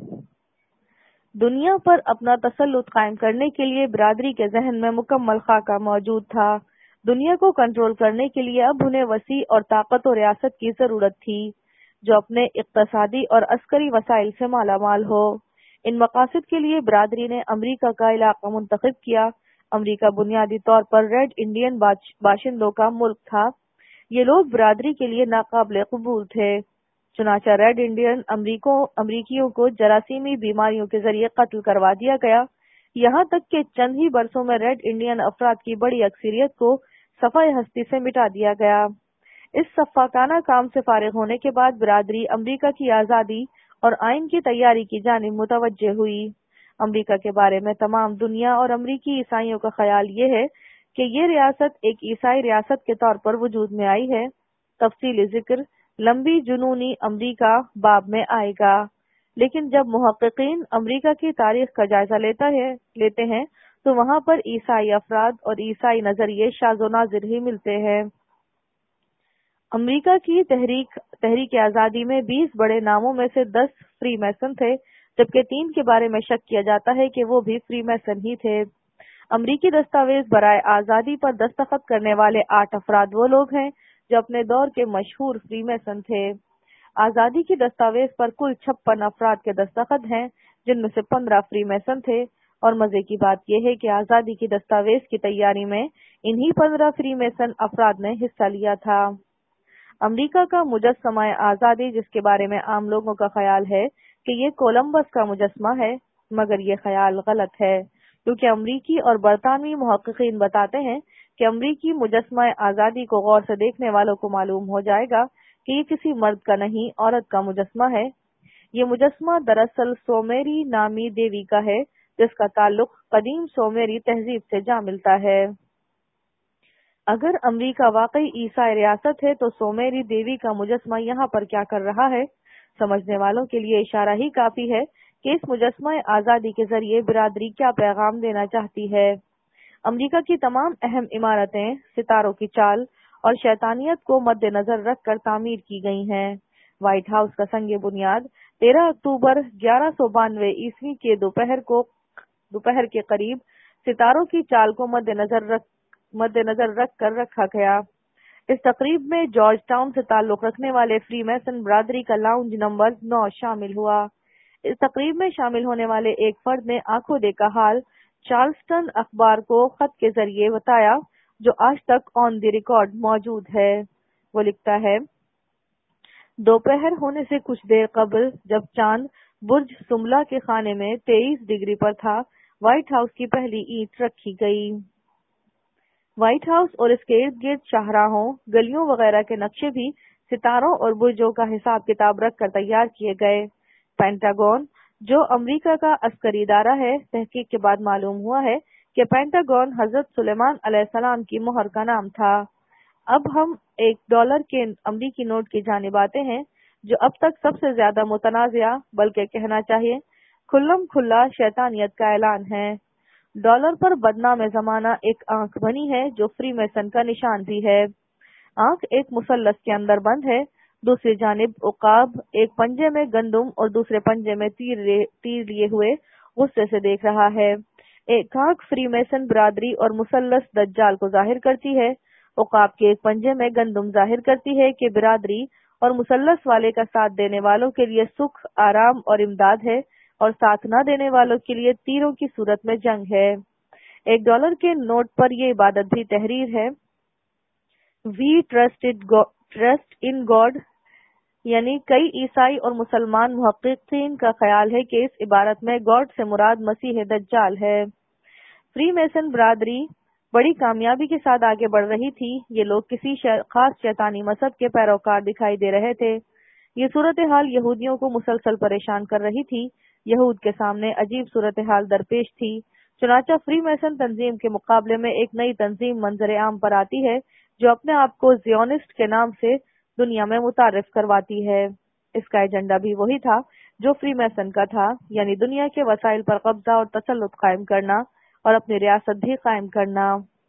دنیا پر اپنا تسلط قائم کرنے کے لیے برادری کے ذہن میں مکمل خاکہ موجود تھا۔ دنیا کو کنٹرول کرنے کے لیے اب انہیں وسیع اور طاقت و ریاست کی ضرورت تھی جو اپنے اقتصادی اور عسکری وسائل سے مالا مال ہو۔ ان مقاصد کے لیے برادری نے امریکہ کا علاقہ منتخب کیا۔ امریکہ بنیادی طور پر ریڈ انڈین باشندوں کا ملک تھا۔ یہ لوگ برادری کے لیے ناقابل قبول تھے، چنانچہ ریڈ انڈین امریکیوں کو جراثیمی بیماریوں کے ذریعے قتل کروا دیا گیا، یہاں تک کہ چند ہی برسوں میں ریڈ انڈین افراد کی بڑی اکثریت کو صفحہ ہستی سے مٹا دیا گیا۔ اس سفاکانہ کام سے فارغ ہونے کے بعد برادری امریکہ کی آزادی اور آئین کی تیاری کی جانب متوجہ ہوئی۔ امریکہ کے بارے میں تمام دنیا اور امریکی عیسائیوں کا خیال یہ ہے کہ یہ ریاست ایک عیسائی ریاست کے طور پر وجود میں آئی ہے۔ تفصیلی ذکر لمبی جنونی امریکہ باب میں آئے گا، لیکن جب محققین امریکہ کی تاریخ کا جائزہ لیتا ہے لیتے ہیں تو وہاں پر عیسائی افراد اور عیسائی نظریے شاذ و نادر ہی ملتے ہیں۔ امریکہ کی تحریک تحریک آزادی میں بیس بڑے ناموں میں سے دس فری میسن تھے، جبکہ تین کے بارے میں شک کیا جاتا ہے کہ وہ بھی فری میسن ہی تھے۔ امریکی دستاویز برائے آزادی پر دستخط کرنے والے آٹھ افراد وہ لوگ ہیں جو اپنے دور کے مشہور فری میسن تھے۔ آزادی کی دستاویز پر کل چھپن افراد کے دستخط ہیں، جن میں سے پندرہ فری میسن تھے، اور مزے کی بات یہ ہے کہ آزادی کی دستاویز کی تیاری میں انہی پندرہ فری میسن افراد نے حصہ لیا تھا۔ امریکہ کا مجسمہ آزادی، جس کے بارے میں عام لوگوں کا خیال ہے کہ یہ کولمبس کا مجسمہ ہے، مگر یہ خیال غلط ہے، کیونکہ امریکی اور برطانوی محققین بتاتے ہیں کہ امریکی مجسمہ آزادی کو غور سے دیکھنے والوں کو معلوم ہو جائے گا کہ یہ کسی مرد کا نہیں، عورت کا مجسمہ ہے۔ یہ مجسمہ دراصل سومیری نامی دیوی کا ہے، جس کا تعلق قدیم سومیری تہذیب سے جا ملتا ہے۔ اگر امریکہ واقعی عیسائی ریاست ہے تو سومیری دیوی کا مجسمہ یہاں پر کیا کر رہا ہے؟ سمجھنے والوں کے لیے اشارہ ہی کافی ہے کہ اس مجسمہ آزادی کے ذریعے برادری کیا پیغام دینا چاہتی ہے۔ امریکہ کی تمام اہم عمارتیں ستاروں کی چال اور شیطانیت کو مد نظر رکھ کر تعمیر کی گئی ہیں۔ وائٹ ہاؤس کا سنگ بنیاد تیرہ اکتوبر گیارہ سو بانوے عیسوی کے دوپہر کو دوپہر کے قریب ستاروں کی چال کو مد نظر رکھ مد نظر رکھ کر رکھا گیا۔ اس تقریب میں جارج ٹاؤن سے تعلق رکھنے والے فری میسن برادری کا لاؤنج نمبر نو شامل ہوا۔ اس تقریب میں شامل ہونے والے ایک فرد نے آنکھوں دیکھا حال چارلسٹن اخبار کو خط کے ذریعے بتایا، جو آج تک آن دی ریکارڈ موجود ہے۔ وہ لکھتا ہے، دوپہر ہونے سے کچھ دیر قبل جب چاند برج سملا کے خانے میں تیئیس ڈگری پر تھا، وائٹ ہاؤس کی پہلی اینٹ رکھی گئی۔ وائٹ ہاؤس اور اس کے ارد گرد شاہراہوں، گلیوں وغیرہ کے نقشے بھی ستاروں اور برجوں کا حساب کتاب رکھ کر تیار کیے گئے۔ پینٹاگون، جو امریکہ کا عسکری ادارہ ہے، تحقیق کے بعد معلوم ہوا ہے کہ پینٹاگون حضرت سلیمان علیہ السلام کی مہر کا نام تھا۔ اب ہم ایک ڈالر کے امریکی نوٹ کی جانب آتے ہیں، جو اب تک سب سے زیادہ متنازعہ، بلکہ کہنا چاہیے کھلم کھلا شیطانیت کا اعلان ہے۔ ڈالر پر بدنام زمانہ ایک آنکھ بنی ہے، جو فری میسن کا نشان بھی ہے۔ آنکھ ایک مثلث کے اندر بند ہے، دوسری جانب عقاب ایک پنجے میں گندم اور دوسرے پنجے میں تیر تیر لیے ہوئے غصے سے دیکھ رہا ہے۔ ایک آنکھ فری میسن برادری اور مثلث دجال کو ظاہر کرتی ہے۔ عقاب کے ایک پنجے میں گندم ظاہر کرتی ہے کہ برادری اور مثلث والے کا ساتھ دینے والوں کے لیے سکھ، آرام اور امداد ہے، اور ساتھ نہ دینے والوں کے لیے تیروں کی صورت میں جنگ ہے۔ ایک ڈالر کے نوٹ پر یہ عبادت بھی تحریر ہے، وی ٹرسٹ ان گاڈ، یعنی کئی عیسائی اور مسلمان محققین کا خیال ہے کہ اس عبارت میں گاڈ سے مراد مسیح دجال ہے۔ فری میسن برادری بڑی کامیابی کے ساتھ آگے بڑھ رہی تھی۔ یہ لوگ کسی خاص شیطانی مذہب کے پیروکار دکھائی دے رہے تھے۔ یہ صورتحال یہودیوں کو مسلسل پریشان کر رہی تھی۔ یہود کے سامنے عجیب صورتحال درپیش تھی۔ چنانچہ فری میسن تنظیم کے مقابلے میں ایک نئی تنظیم منظر عام پر آتی ہے، جو اپنے آپ کو زیونسٹ کے نام سے دنیا میں متعارف کرواتی ہے۔ اس کا ایجنڈا بھی وہی تھا جو فری میسن کا تھا، یعنی دنیا کے وسائل پر قبضہ اور تسلط قائم کرنا اور اپنی ریاست بھی قائم کرنا۔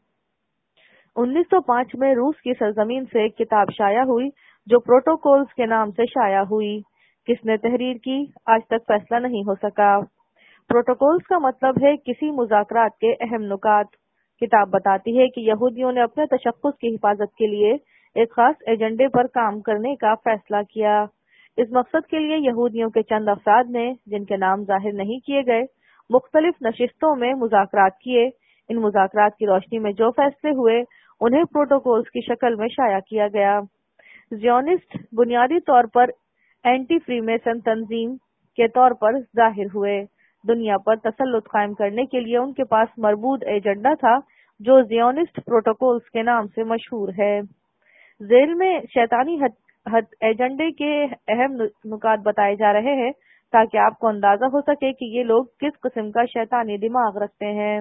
انیس سو پانچ میں روس کی سرزمین سے ایک کتاب شائع ہوئی جو پروٹوکولز کے نام سے شائع ہوئی۔ کس نے تحریر کی، آج تک فیصلہ نہیں ہو سکا۔ پروٹوکولز کا مطلب ہے کسی مذاکرات کے اہم نکات۔ کتاب بتاتی ہے کہ یہودیوں نے اپنے تشخص کی حفاظت کے لیے ایک خاص ایجنڈے پر کام کرنے کا فیصلہ کیا۔ اس مقصد کے لیے یہودیوں کے چند افراد نے، جن کے نام ظاہر نہیں کیے گئے، مختلف نشستوں میں مذاکرات کیے۔ ان مذاکرات کی روشنی میں جو فیصلے ہوئے انہیں پروٹوکولز کی شکل میں شائع کیا گیا۔ زیونسٹ بنیادی طور پر اینٹی فری میسن تنظیم کے طور پر ظاہر ہوئے۔ دنیا پر تسلط قائم کرنے کے لیے ان کے پاس مربوط ایجنڈا تھا جو زیونسٹ پروٹوکولز کے نام سے مشہور ہے۔ ذیل میں شیطانی ایجنڈے کے اہم نکات بتائے جا رہے ہیں تاکہ آپ کو اندازہ ہو سکے کہ یہ لوگ کس قسم کا شیطانی دماغ رکھتے ہیں۔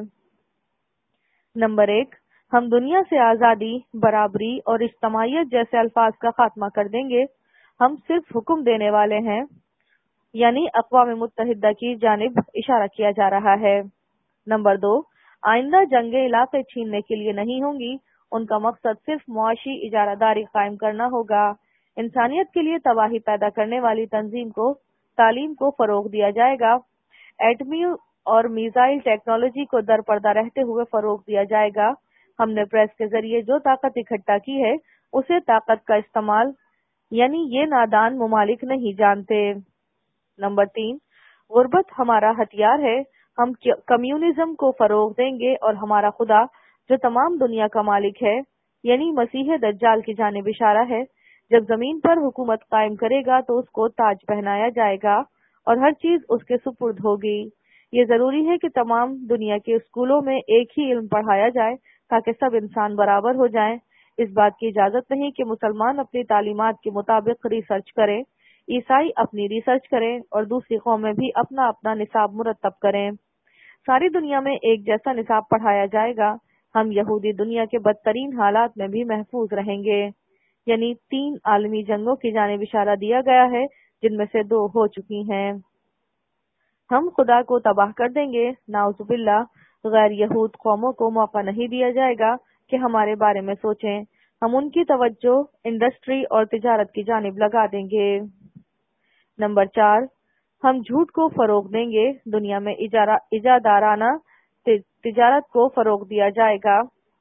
نمبر ایک، ہم دنیا سے آزادی، برابری اور اجتماعیت جیسے الفاظ کا خاتمہ کر دیں گے۔ ہم صرف حکم دینے والے ہیں، یعنی اقوام متحدہ کی جانب اشارہ کیا جا رہا ہے۔ نمبر دو، آئندہ جنگیں علاقے چھیننے کے لیے نہیں ہوں گی، ان کا مقصد صرف معاشی اجارہ داری قائم کرنا ہوگا۔ انسانیت کے لیے تباہی پیدا کرنے والی تنظیم کو تعلیم کو فروغ دیا جائے گا۔ ایٹمی اور میزائل ٹیکنالوجی کو در پردہ رہتے ہوئے فروغ دیا جائے گا۔ ہم نے پریس کے ذریعے جو طاقت اکٹھا کی ہے اسے طاقت کا استعمال یعنی یہ نادان ممالک نہیں جانتے۔ نمبر تین، غربت ہمارا ہتھیار ہے۔ ہم کمیونزم کو فروغ دیں گے اور ہمارا خدا جو تمام دنیا کا مالک ہے یعنی مسیح دجال کی جانب اشارہ ہے، جب زمین پر حکومت قائم کرے گا تو اس کو تاج پہنایا جائے گا اور ہر چیز اس کے سپرد ہوگی۔ یہ ضروری ہے کہ تمام دنیا کے اسکولوں میں ایک ہی علم پڑھایا جائے تاکہ سب انسان برابر ہو جائیں۔ اس بات کی اجازت نہیں کہ مسلمان اپنی تعلیمات کے مطابق ریسرچ کریں، عیسائی اپنی ریسرچ کریں اور دوسری قومیں بھی اپنا اپنا نصاب مرتب کریں۔ ساری دنیا میں ایک جیسا نصاب پڑھایا جائے گا۔ ہم یہودی دنیا کے بدترین حالات میں بھی محفوظ رہیں گے، یعنی تین عالمی جنگوں کی جانب اشارہ دیا گیا ہے جن میں سے دو ہو چکی ہیں۔ ہم خدا کو تباہ کر دیں گے۔ نعوذ باللہ، غیر یہود قوموں کو موقع نہیں دیا جائے گا کہ ہمارے بارے میں سوچیں۔ ہم ان کی توجہ انڈسٹری اور تجارت کی جانب لگا دیں گے۔ نمبر چار، ہم جھوٹ کو فروغ دیں گے۔ دنیا میں اجارادارانہ تجارت کو فروغ دیا جائے گا۔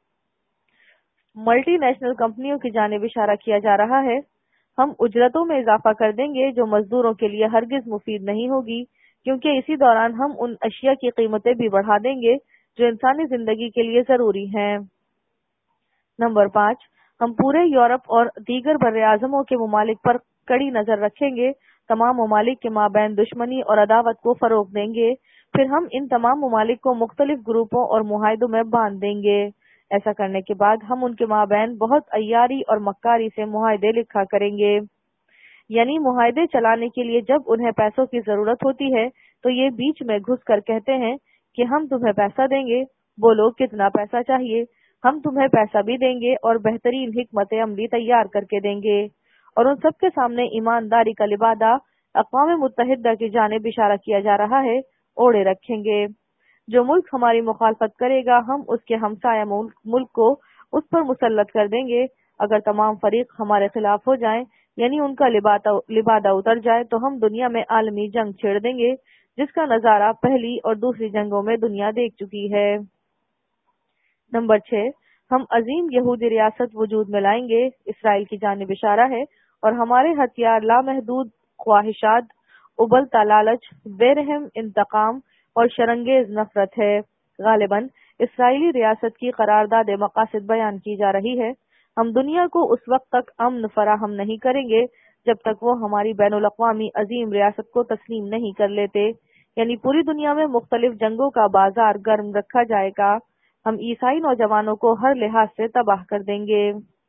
ملٹی نیشنل کمپنیوں کی جانب اشارہ کیا جا رہا ہے۔ ہم اجرتوں میں اضافہ کر دیں گے جو مزدوروں کے لیے ہرگز مفید نہیں ہوگی، کیونکہ اسی دوران ہم ان اشیاء کی قیمتیں بھی بڑھا دیں گے جو انسانی زندگی کے لیے ضروری ہیں۔ نمبر پانچ، ہم پورے یورپ اور دیگر بر اعظموں کے ممالک پر کڑی نظر رکھیں گے، تمام ممالک کے مابین دشمنی اور عداوت کو فروغ دیں گے، پھر ہم ان تمام ممالک کو مختلف گروپوں اور معاہدوں میں باندھ دیں گے۔ ایسا کرنے کے بعد ہم ان کے مابین بہت عیاری اور مکاری سے معاہدے لکھا کریں گے، یعنی معاہدے چلانے کے لیے جب انہیں پیسوں کی ضرورت ہوتی ہے تو یہ بیچ میں گھس کر کہتے ہیں کہ ہم تمہیں پیسہ دیں گے، بولو کتنا پیسہ چاہیے، ہم تمہیں پیسہ بھی دیں گے اور بہترین حکمت عملی تیار کر کے دیں گے، اور ان سب کے سامنے ایمانداری کا لبادہ اقوام متحدہ کی جانب اشارہ کیا جا رہا ہے اوڑے رکھیں گے۔ جو ملک ہماری مخالفت کرے گا ہم اس کے ہمسایہ ملک کو اس پر مسلط کر دیں گے۔ اگر تمام فریق ہمارے خلاف ہو جائیں یعنی ان کا لبادہ اتر جائے تو ہم دنیا میں عالمی جنگ چھیڑ دیں گے، جس کا نظارہ پہلی اور دوسری جنگوں میں دنیا دیکھ چکی ہے۔ نمبر چھ، ہم عظیم یہودی ریاست وجود میں لائیں گے، اسرائیل کی جانب اشارہ ہے، اور ہمارے ہتھیار لامحدود خواہشات، ابلتا لالچ، بے رحم انتقام اور شرنگیز نفرت ہے۔ غالباً اسرائیلی ریاست کی قرارداد مقاصد بیان کی جا رہی ہے۔ ہم دنیا کو اس وقت تک امن فراہم نہیں کریں گے جب تک وہ ہماری بین الاقوامی عظیم ریاست کو تسلیم نہیں کر لیتے، یعنی پوری دنیا میں مختلف جنگوں کا بازار گرم رکھا جائے گا۔ ہم عیسائی نوجوانوں کو ہر لحاظ سے تباہ کر دیں گے۔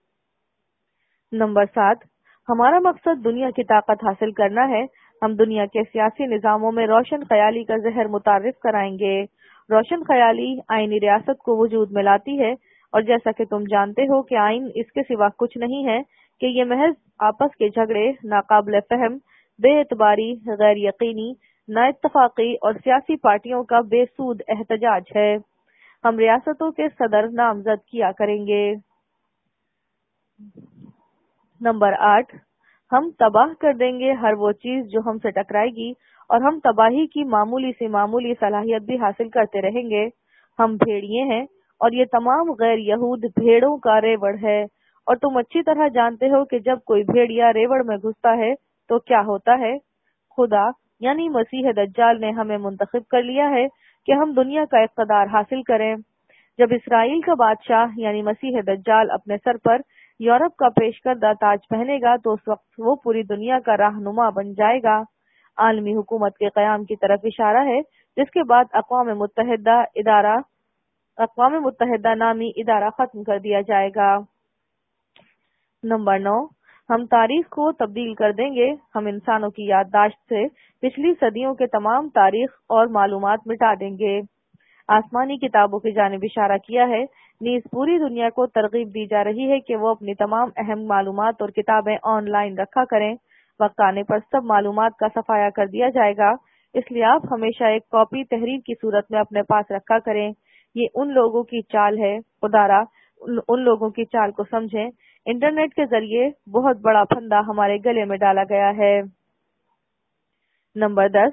نمبر سات، ہمارا مقصد دنیا کی طاقت حاصل کرنا ہے۔ ہم دنیا کے سیاسی نظاموں میں روشن خیالی کا زہر متعارف کرائیں گے۔ روشن خیالی آئینی ریاست کو وجود میں لاتی ہے، اور جیسا کہ تم جانتے ہو کہ آئین اس کے سوا کچھ نہیں ہے کہ یہ محض آپس کے جھگڑے، ناقابل فہم، بے اعتباری، غیر یقینی، نا اتفاقی اور سیاسی پارٹیوں کا بے سود احتجاج ہے۔ ہم ریاستوں کے صدر نامزد کیا کریں گے۔ نمبر آٹھ، ہم تباہ کر دیں گے ہر وہ چیز جو ہم سے ٹکرائے گی، اور ہم تباہی کی معمولی سے معمولی صلاحیت بھی حاصل کرتے رہیں گے۔ ہم بھیڑیے ہیں اور یہ تمام غیر یہود بھیڑوں کا ریوڑ ہے، اور تم اچھی طرح جانتے ہو کہ جب کوئی بھیڑیا ریوڑ میں گھستا ہے تو کیا ہوتا ہے۔ خدا یعنی مسیح دجال نے ہمیں منتخب کر لیا ہے کہ ہم دنیا کا اقتدار حاصل کریں۔ جب اسرائیل کا بادشاہ یعنی مسیح دجال اپنے سر پر یورپ کا پیش کردہ تاج پہنے گا تو اس وقت وہ پوری دنیا کا رہنما بن جائے گا۔ عالمی حکومت کے قیام کی طرف اشارہ ہے، جس کے بعد اقوام متحدہ ادارہ اقوام متحدہ نامی ادارہ ختم کر دیا جائے گا۔ نمبر نو، ہم تاریخ کو تبدیل کر دیں گے۔ ہم انسانوں کی یادداشت سے پچھلی صدیوں کے تمام تاریخ اور معلومات مٹا دیں گے۔ آسمانی کتابوں کی جانب اشارہ کیا ہے، نیز پوری دنیا کو ترغیب دی جا رہی ہے کہ وہ اپنی تمام اہم معلومات اور کتابیں آن لائن رکھا کریں۔ وقت آنے پر سب معلومات کا صفایا کر دیا جائے گا، اس لیے آپ ہمیشہ ایک کاپی تحریر کی صورت میں اپنے پاس رکھا کریں۔ یہ ان لوگوں کی چال ہے، خدارا ان لوگوں کی چال کو سمجھیں۔ انٹرنیٹ کے ذریعے بہت بڑا پھندا ہمارے گلے میں ڈالا گیا ہے۔ نمبر دس،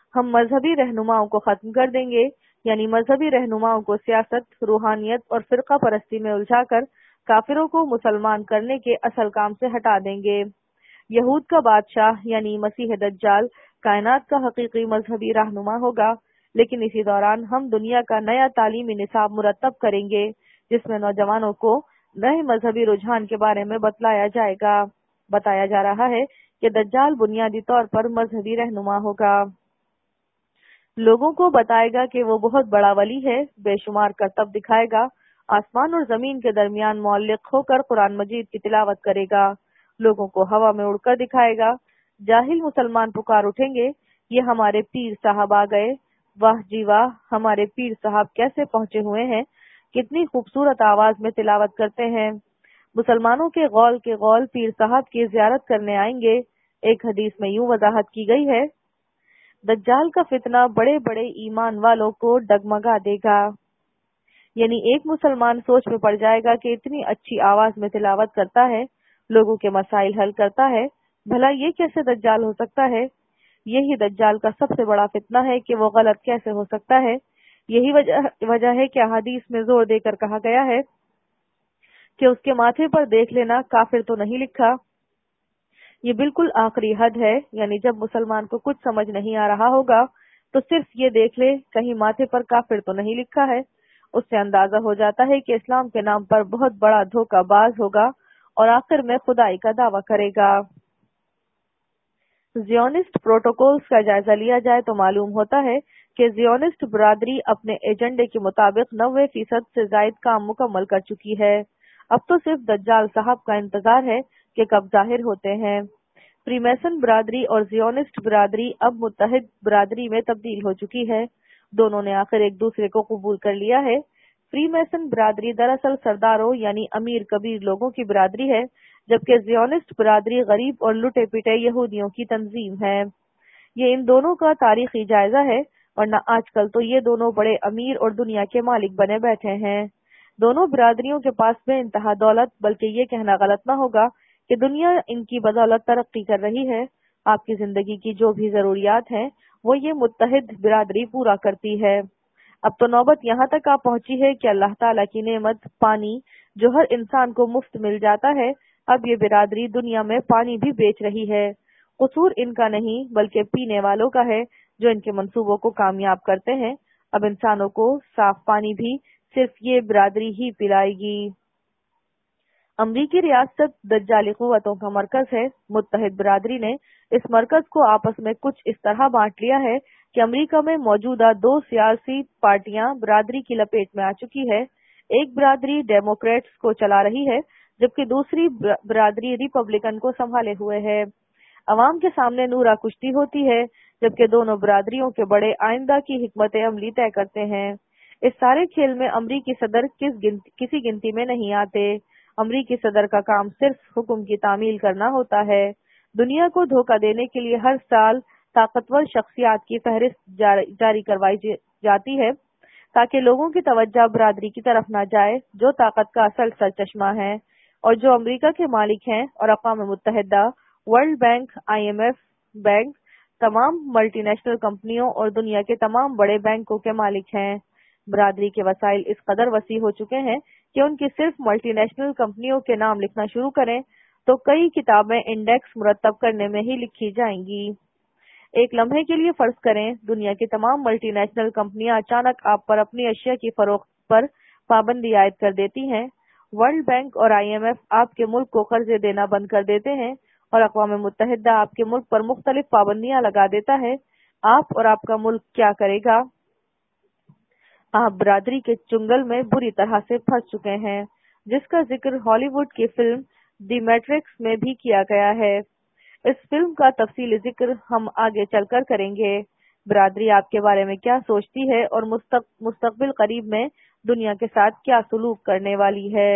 ہم مذہبی رہنماؤں کو ختم کر دیں گے، یعنی مذہبی رہنماؤں کو سیاست، روحانیت اور فرقہ پرستی میں الجھا کر کافروں کو مسلمان کرنے کے اصل کام سے ہٹا دیں گے۔ یہود کا بادشاہ یعنی مسیح دجال کائنات کا حقیقی مذہبی رہنما ہوگا، لیکن اسی دوران ہم دنیا کا نیا تعلیمی نصاب مرتب کریں گے جس میں نوجوانوں کو نئے مذہبی رجحان کے بارے میں بتلایا جائے گا۔ بتایا جا رہا ہے کہ دجال بنیادی طور پر مذہبی رہنما ہوگا۔ لوگوں کو بتائے گا کہ وہ بہت بڑا ولی ہے، بے شمار کرتب دکھائے گا، آسمان اور زمین کے درمیان معلق ہو کر قرآن مجید کی تلاوت کرے گا، لوگوں کو ہوا میں اڑ کر دکھائے گا۔ جاہل مسلمان پکار اٹھیں گے، یہ ہمارے پیر صاحب آ گئے، واہ جی واہ، ہمارے پیر صاحب کیسے پہنچے ہوئے ہیں، کتنی خوبصورت آواز میں تلاوت کرتے ہیں۔ مسلمانوں کے غول کے غول پیر صاحب کی زیارت کرنے آئیں گے۔ ایک حدیث میں یوں وضاحت کی گئی ہے، دجال کا فتنہ بڑے بڑے ایمان والوں کو ڈگمگا دے گا، یعنی ایک مسلمان سوچ میں پڑ جائے گا کہ اتنی اچھی آواز میں تلاوت کرتا ہے، لوگوں کے مسائل حل کرتا ہے، بھلا یہ کیسے دجال ہو سکتا ہے؟ یہی دجال کا سب سے بڑا فتنہ ہے کہ وہ غلط کیسے ہو سکتا ہے۔ یہی وجہ وجہ ہے کہ حدیث میں زور دے کر کہا گیا ہے کہ اس کے ماتھے پر دیکھ لینا کافر تو نہیں لکھا۔ یہ بالکل آخری حد ہے، یعنی جب مسلمان کو کچھ سمجھ نہیں آ رہا ہوگا تو صرف یہ دیکھ لے کہیں ماتھے پر کافر تو نہیں لکھا ہے، اس سے اندازہ ہو جاتا ہے کہ اسلام کے نام پر بہت بڑا دھوکہ باز ہوگا اور آخر میں خدائی کا دعویٰ کرے گا۔ زیونسٹ پروٹوکولز کا جائزہ لیا جائے تو معلوم ہوتا ہے کہ زیونسٹ برادری اپنے ایجنڈے کے مطابق نوے فیصد سے زائد کام مکمل کر چکی ہے۔ اب تو صرف دجال صاحب کا انتظار ہے کہ کب ظاہر ہوتے ہیں۔ فری میسن برادری اور زیونسٹ برادری اب متحد برادری میں تبدیل ہو چکی ہے، دونوں نے آخر ایک دوسرے کو قبول کر لیا ہے۔ فری میسن برادری دراصل سرداروں یعنی امیر کبیر لوگوں کی برادری ہے، جبکہ زیونسٹ برادری غریب اور لٹے پٹے یہودیوں کی تنظیم ہے۔ یہ ان دونوں کا تاریخی جائزہ ہے، ورنہ آج کل تو یہ دونوں بڑے امیر اور دنیا کے مالک بنے بیٹھے ہیں۔ دونوں برادریوں کے پاس بے انتہا دولت، بلکہ یہ کہنا غلط نہ ہوگا کہ دنیا ان کی بدولت ترقی کر رہی ہے۔ آپ کی زندگی کی جو بھی ضروریات ہیں وہ یہ متحد برادری پورا کرتی ہے۔ اب تو نوبت یہاں تک آ پہنچی ہے کہ اللہ تعالیٰ کی نعمت پانی جو ہر انسان کو مفت مل جاتا ہے، اب یہ برادری دنیا میں پانی بھی بیچ رہی ہے۔ قصور ان کا نہیں بلکہ پینے والوں کا ہے جو ان کے منصوبوں کو کامیاب کرتے ہیں۔ اب انسانوں کو صاف پانی بھی صرف یہ برادری ہی پلائے گی۔ امریکی ریاست دجالی قوتوں کا مرکز ہے۔ متحد برادری نے اس مرکز کو آپس میں کچھ اس طرح بانٹ لیا ہے کہ امریکہ میں موجودہ دو سیاسی پارٹیاں برادری کی لپیٹ میں آ چکی ہے۔ ایک برادری ڈیموکریٹس کو چلا رہی ہے، جبکہ دوسری برادری ریپبلکن کو سنبھالے ہوئے ہے۔ عوام کے سامنے نورا کشتی ہوتی ہے، جبکہ دونوں برادریوں کے بڑے آئندہ کی حکمت عملی طے کرتے ہیں۔ اس سارے کھیل میں امریکی صدر کس گنتی کسی گنتی میں نہیں آتے۔ امریکی صدر کا کام صرف حکم کی تعمیل کرنا ہوتا ہے۔ دنیا کو دھوکہ دینے کے لیے ہر سال طاقتور شخصیات کی فہرست جاری کروائی جاتی ہے تاکہ لوگوں کی توجہ برادری کی طرف نہ جائے جو طاقت کا اصل سرچشمہ ہے اور جو امریکہ کے مالک ہیں اور اقوام متحدہ، World Bank, I M F bank, تمام ملٹی نیشنل کمپنیوں اور دنیا کے تمام بڑے بینکوں کے مالک ہیں۔ برادری کے وسائل اس قدر وسیع ہو چکے ہیں کہ ان کی صرف ملٹی نیشنل کمپنیوں کے نام لکھنا شروع کریں تو کئی کتابیں انڈیکس مرتب کرنے میں ہی لکھی جائیں گی۔ ایک لمحے کے لیے فرض کریں دنیا کی تمام ملٹی نیشنل کمپنیاں اچانک آپ پر اپنی اشیاء کی فروخت پر پابندی عائد کر دیتی ہیں، ورلڈ بینک اور آئی ایم ایف آپ کے ملک کو قرضے دینا بند کر دیتے ہیں اور اقوام متحدہ آپ کے ملک پر مختلف پابندیاں لگا دیتا ہے، آپ اور آپ کا ملک کیا کرے گا؟ آپ برادری کے چنگل میں بری طرح سے پھنس چکے ہیں، جس کا ذکر ہالی ووڈ کی فلم دی میٹرکس میں بھی کیا گیا ہے۔ اس فلم کا تفصیلی ذکر ہم آگے چل کر کریں گے۔ برادری آپ کے بارے میں کیا سوچتی ہے اور مستقبل قریب میں دنیا کے ساتھ کیا سلوک کرنے والی ہے؟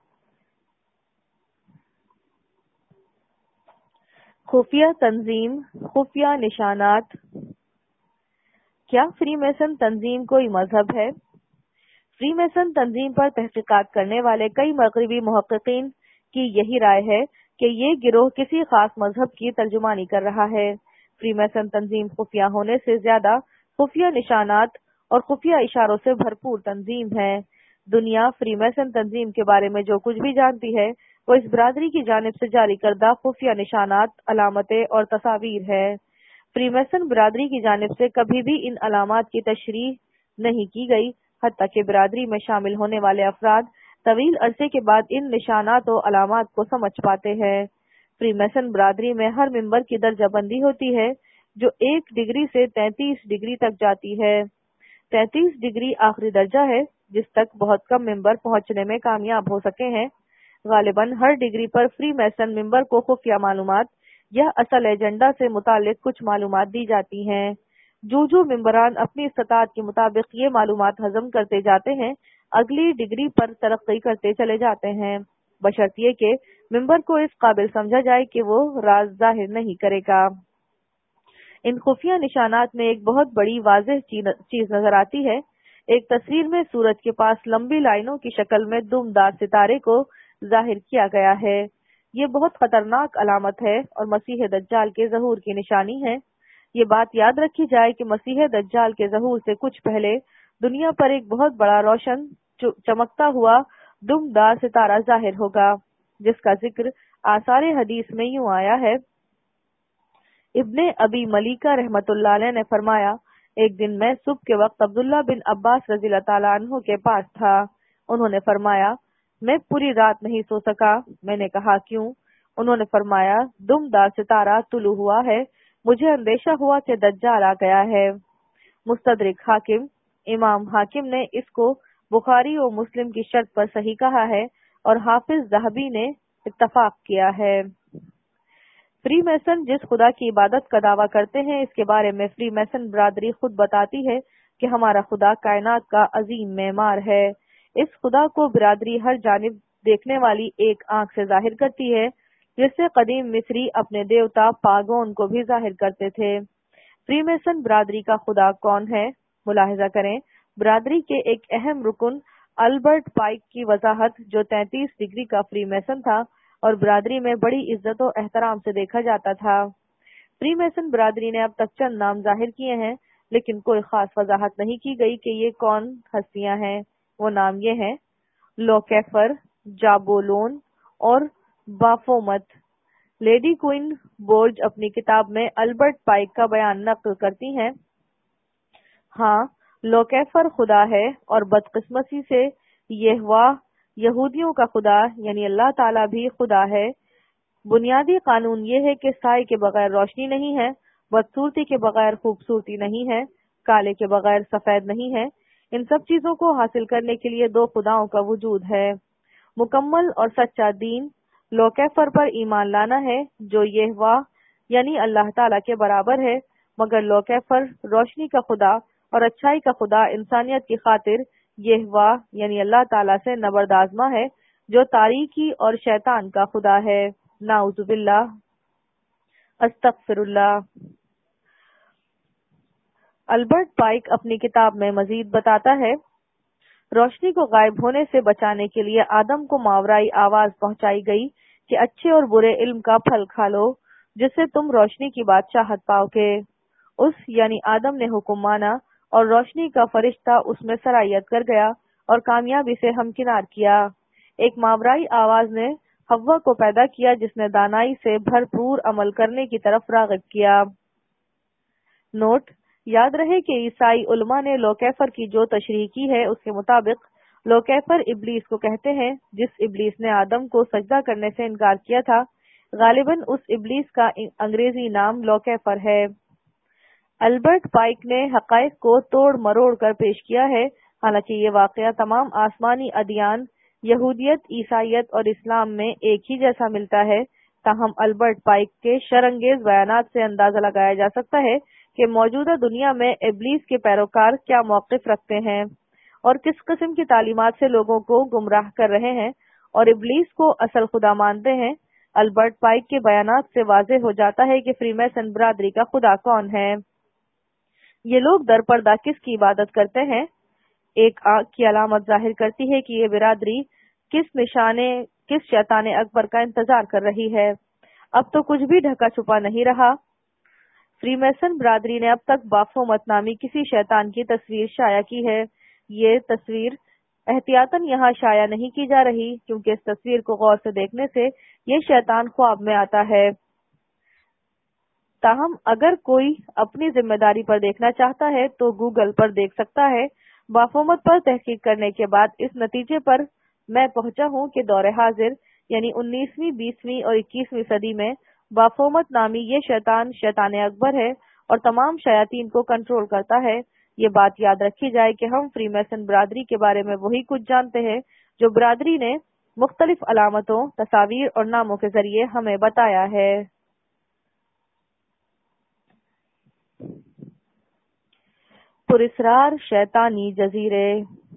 خفیہ تنظیم، خفیہ نشانات۔ کیا فری میسن تنظیم کوئی مذہب ہے؟ فری میسن تنظیم پر تحقیقات کرنے والے کئی مغربی محققین کی یہی رائے ہے کہ یہ گروہ کسی خاص مذہب کی ترجمانی کر رہا ہے۔ فری میسن تنظیم خفیہ ہونے سے زیادہ خفیہ نشانات اور خفیہ اشاروں سے بھرپور تنظیم ہے۔ دنیا فری میسن تنظیم کے بارے میں جو کچھ بھی جانتی ہے وہ اس برادری کی جانب سے جاری کردہ خفیہ نشانات، علامتیں اور تصاویر ہے۔ فری میسن برادری کی جانب سے کبھی بھی ان علامات کی تشریح نہیں کی گئی، حتیٰ کہ برادری میں شامل ہونے والے افراد طویل عرصے کے بعد ان نشانات و علامات کو سمجھ پاتے ہیں۔ فری میسن برادری میں ہر ممبر کی درجہ بندی ہوتی ہے جو ایک ڈگری سے تینتیس ڈگری تک جاتی ہے۔ تینتیس ڈگری آخری درجہ ہے جس تک بہت کم ممبر پہنچنے میں کامیاب ہو سکے ہیں۔ غالباً ہر ڈگری پر فری میسن ممبر کو خفیہ معلومات یا اصل ایجنڈا سے متعلق کچھ معلومات دی جاتی ہیں۔ جو جو ممبران اپنی استطاعت کے مطابق یہ معلومات ہضم کرتے جاتے ہیں اگلی ڈگری پر ترقی کرتے چلے جاتے ہیں، بشرط یہ کہ ممبر کو اس قابل سمجھا جائے کہ وہ راز ظاہر نہیں کرے گا۔ ان خفیہ نشانات میں ایک بہت بڑی واضح چیز نظر آتی ہے۔ ایک تصویر میں سورج کے پاس لمبی لائنوں کی شکل میں دم دار ستارے کو ظاہر کیا گیا ہے۔ یہ بہت خطرناک علامت ہے اور مسیح دجال کے ظہور کی نشانی ہے۔ یہ بات یاد رکھی جائے کہ مسیح دجال کے ظہور سے کچھ پہلے دنیا پر ایک بہت بڑا روشن چمکتا ہوا دم دار ستارہ ظاہر ہوگا، جس کا ذکر آثار حدیث میں یوں آیا ہے۔ ابن ابی ملیکہ رحمت اللہ علیہ نے فرمایا، ایک دن میں صبح کے وقت عبداللہ بن عباس رضی اللہ تعالیٰ عنہ کے پاس تھا۔ انہوں نے فرمایا، میں پوری رات نہیں سو سکا۔ میں نے کہا کیوں؟ انہوں نے فرمایا، دم دار ستارہ طلوع ہوا ہے، مجھے اندیشہ ہوا کہ دجال آ گیا ہے۔ مستدرک حاکم، امام حاکم نے اس کو بخاری و مسلم کی شرط پر صحیح کہا ہے اور حافظ ذہبی نے اتفاق کیا ہے۔ فری میسن جس خدا کی عبادت کا دعویٰ کرتے ہیں اس کے بارے میں فری میسن برادری خود بتاتی ہے کہ ہمارا خدا کائنات کا عظیم معمار ہے۔ اس خدا کو برادری ہر جانب دیکھنے والی ایک آنکھ سے ظاہر کرتی ہے، جس سے قدیم مصری اپنے دیوتا پاگون کو بھی ظاہر کرتے تھے۔ فری میسن برادری کا خدا کون ہے؟ ملاحظہ کریں، برادری کے ایک اہم رکن البرٹ پائک کی وضاحت، جو تینتیس ڈگری کا فری میسن تھا اور برادری میں بڑی عزت و احترام سے دیکھا جاتا تھا۔ فری میسن برادری نے اب تک چند نام ظاہر کیے ہیں، لیکن کوئی خاص وضاحت نہیں کی گئی کہ یہ کون ہستیاں ہیں۔ وہ نام یہ ہیں: لوکیفر، جابولون اور بافومت۔ لیڈی کوئن بورج اپنی کتاب میں البرٹ پائک کا بیان نقل کرتی ہیں: ہاں، لوکیفر خدا ہے اور بدقسمتی سے یہوہ یہودیوں کا خدا یعنی اللہ تعالیٰ بھی خدا ہے۔ بنیادی قانون یہ ہے کہ سائے کے بغیر روشنی نہیں ہے، بدصورتی کے بغیر خوبصورتی نہیں ہے، کالے کے بغیر سفید نہیں ہے۔ ان سب چیزوں کو حاصل کرنے کے لیے دو خداؤں کا وجود ہے۔ مکمل اور سچا دین لوکیفر پر ایمان لانا ہے جو یہوہ یعنی اللہ تعالیٰ کے برابر ہے، مگر لوکیفر روشنی کا خدا اور اچھائی کا خدا انسانیت کی خاطر یہوہ یعنی اللہ تعالیٰ سے نبرد آزما ہے، جو تاریکی اور شیطان کا خدا ہے۔ نعوذ باللہ، استغفر اللہ۔ البرٹ پائک اپنی کتاب میں مزید بتاتا ہے، روشنی کو غائب ہونے سے بچانے کے لیے آدم کو ماورائی آواز پہنچائی گئی کہ اچھے اور برے علم کا پھل کھا لو، جس سے تم روشنی کی بادشاہت پاؤ گے۔ اس یعنی آدم نے حکم مانا اور روشنی کا فرشتہ اس میں سرایت کر گیا اور کامیابی سے ہمکنار کیا۔ ایک ماورائی آواز نے حوا کو پیدا کیا جس نے دانائی سے بھرپور عمل کرنے کی طرف راغب کیا۔ نوٹ: یاد رہے کہ عیسائی علماء نے لوکیفر کی جو تشریح کی ہے اس کے مطابق لوکیفر ابلیس کو کہتے ہیں، جس ابلیس نے آدم کو سجدہ کرنے سے انکار کیا تھا۔ غالباً اس ابلیس کا انگریزی نام لوکیفر ہے۔ البرٹ پائک نے حقائق کو توڑ مروڑ کر پیش کیا ہے۔ حالانکہ یہ واقعہ تمام آسمانی ادیان یہودیت، عیسائیت اور اسلام میں ایک ہی جیسا ملتا ہے، تاہم البرٹ پائک کے شرانگیز بیانات سے اندازہ لگایا جا سکتا ہے کہ موجودہ دنیا میں ابلیس کے پیروکار کیا موقف رکھتے ہیں اور کس قسم کی تعلیمات سے لوگوں کو گمراہ کر رہے ہیں اور ابلیس کو اصل خدا مانتے ہیں۔ البرٹ پائک کے بیانات سے واضح ہو جاتا ہے کہ فری میسن برادری کا خدا کون ہے۔ یہ لوگ در پردہ کس کی عبادت کرتے ہیں؟ ایک آنکھ کی علامت ظاہر کرتی ہے کہ یہ برادری کس نشانے کس شیطان اکبر کا انتظار کر رہی ہے۔ اب تو کچھ بھی ڈھکا چھپا نہیں رہا۔ فری میسن برادری نے اب تک بافومت نامی کسی شیطان کی تصویر شائع کی ہے۔ یہ تصویر احتیاطاً یہاں شائع نہیں کی جا رہی کیونکہ اس تصویر کو غور سے دیکھنے سے یہ شیطان خواب میں آتا ہے۔ تاہم اگر کوئی اپنی ذمہ داری پر دیکھنا چاہتا ہے تو گوگل پر دیکھ سکتا ہے۔ بافومت پر تحقیق کرنے کے بعد اس نتیجے پر میں پہنچا ہوں کہ دور حاضر یعنی انیسویں، بیسویں اور اکیسویں صدی میں بافومت نامی یہ شیطان شیطان اکبر ہے اور تمام شیاطین کو کنٹرول کرتا ہے۔ یہ بات یاد رکھی جائے کہ ہم فری میسن برادری کے بارے میں وہی کچھ جانتے ہیں جو برادری نے مختلف علامتوں، تصاویر اور ناموں کے ذریعے ہمیں بتایا ہے۔ پراسرار شیطانی جزیرے۔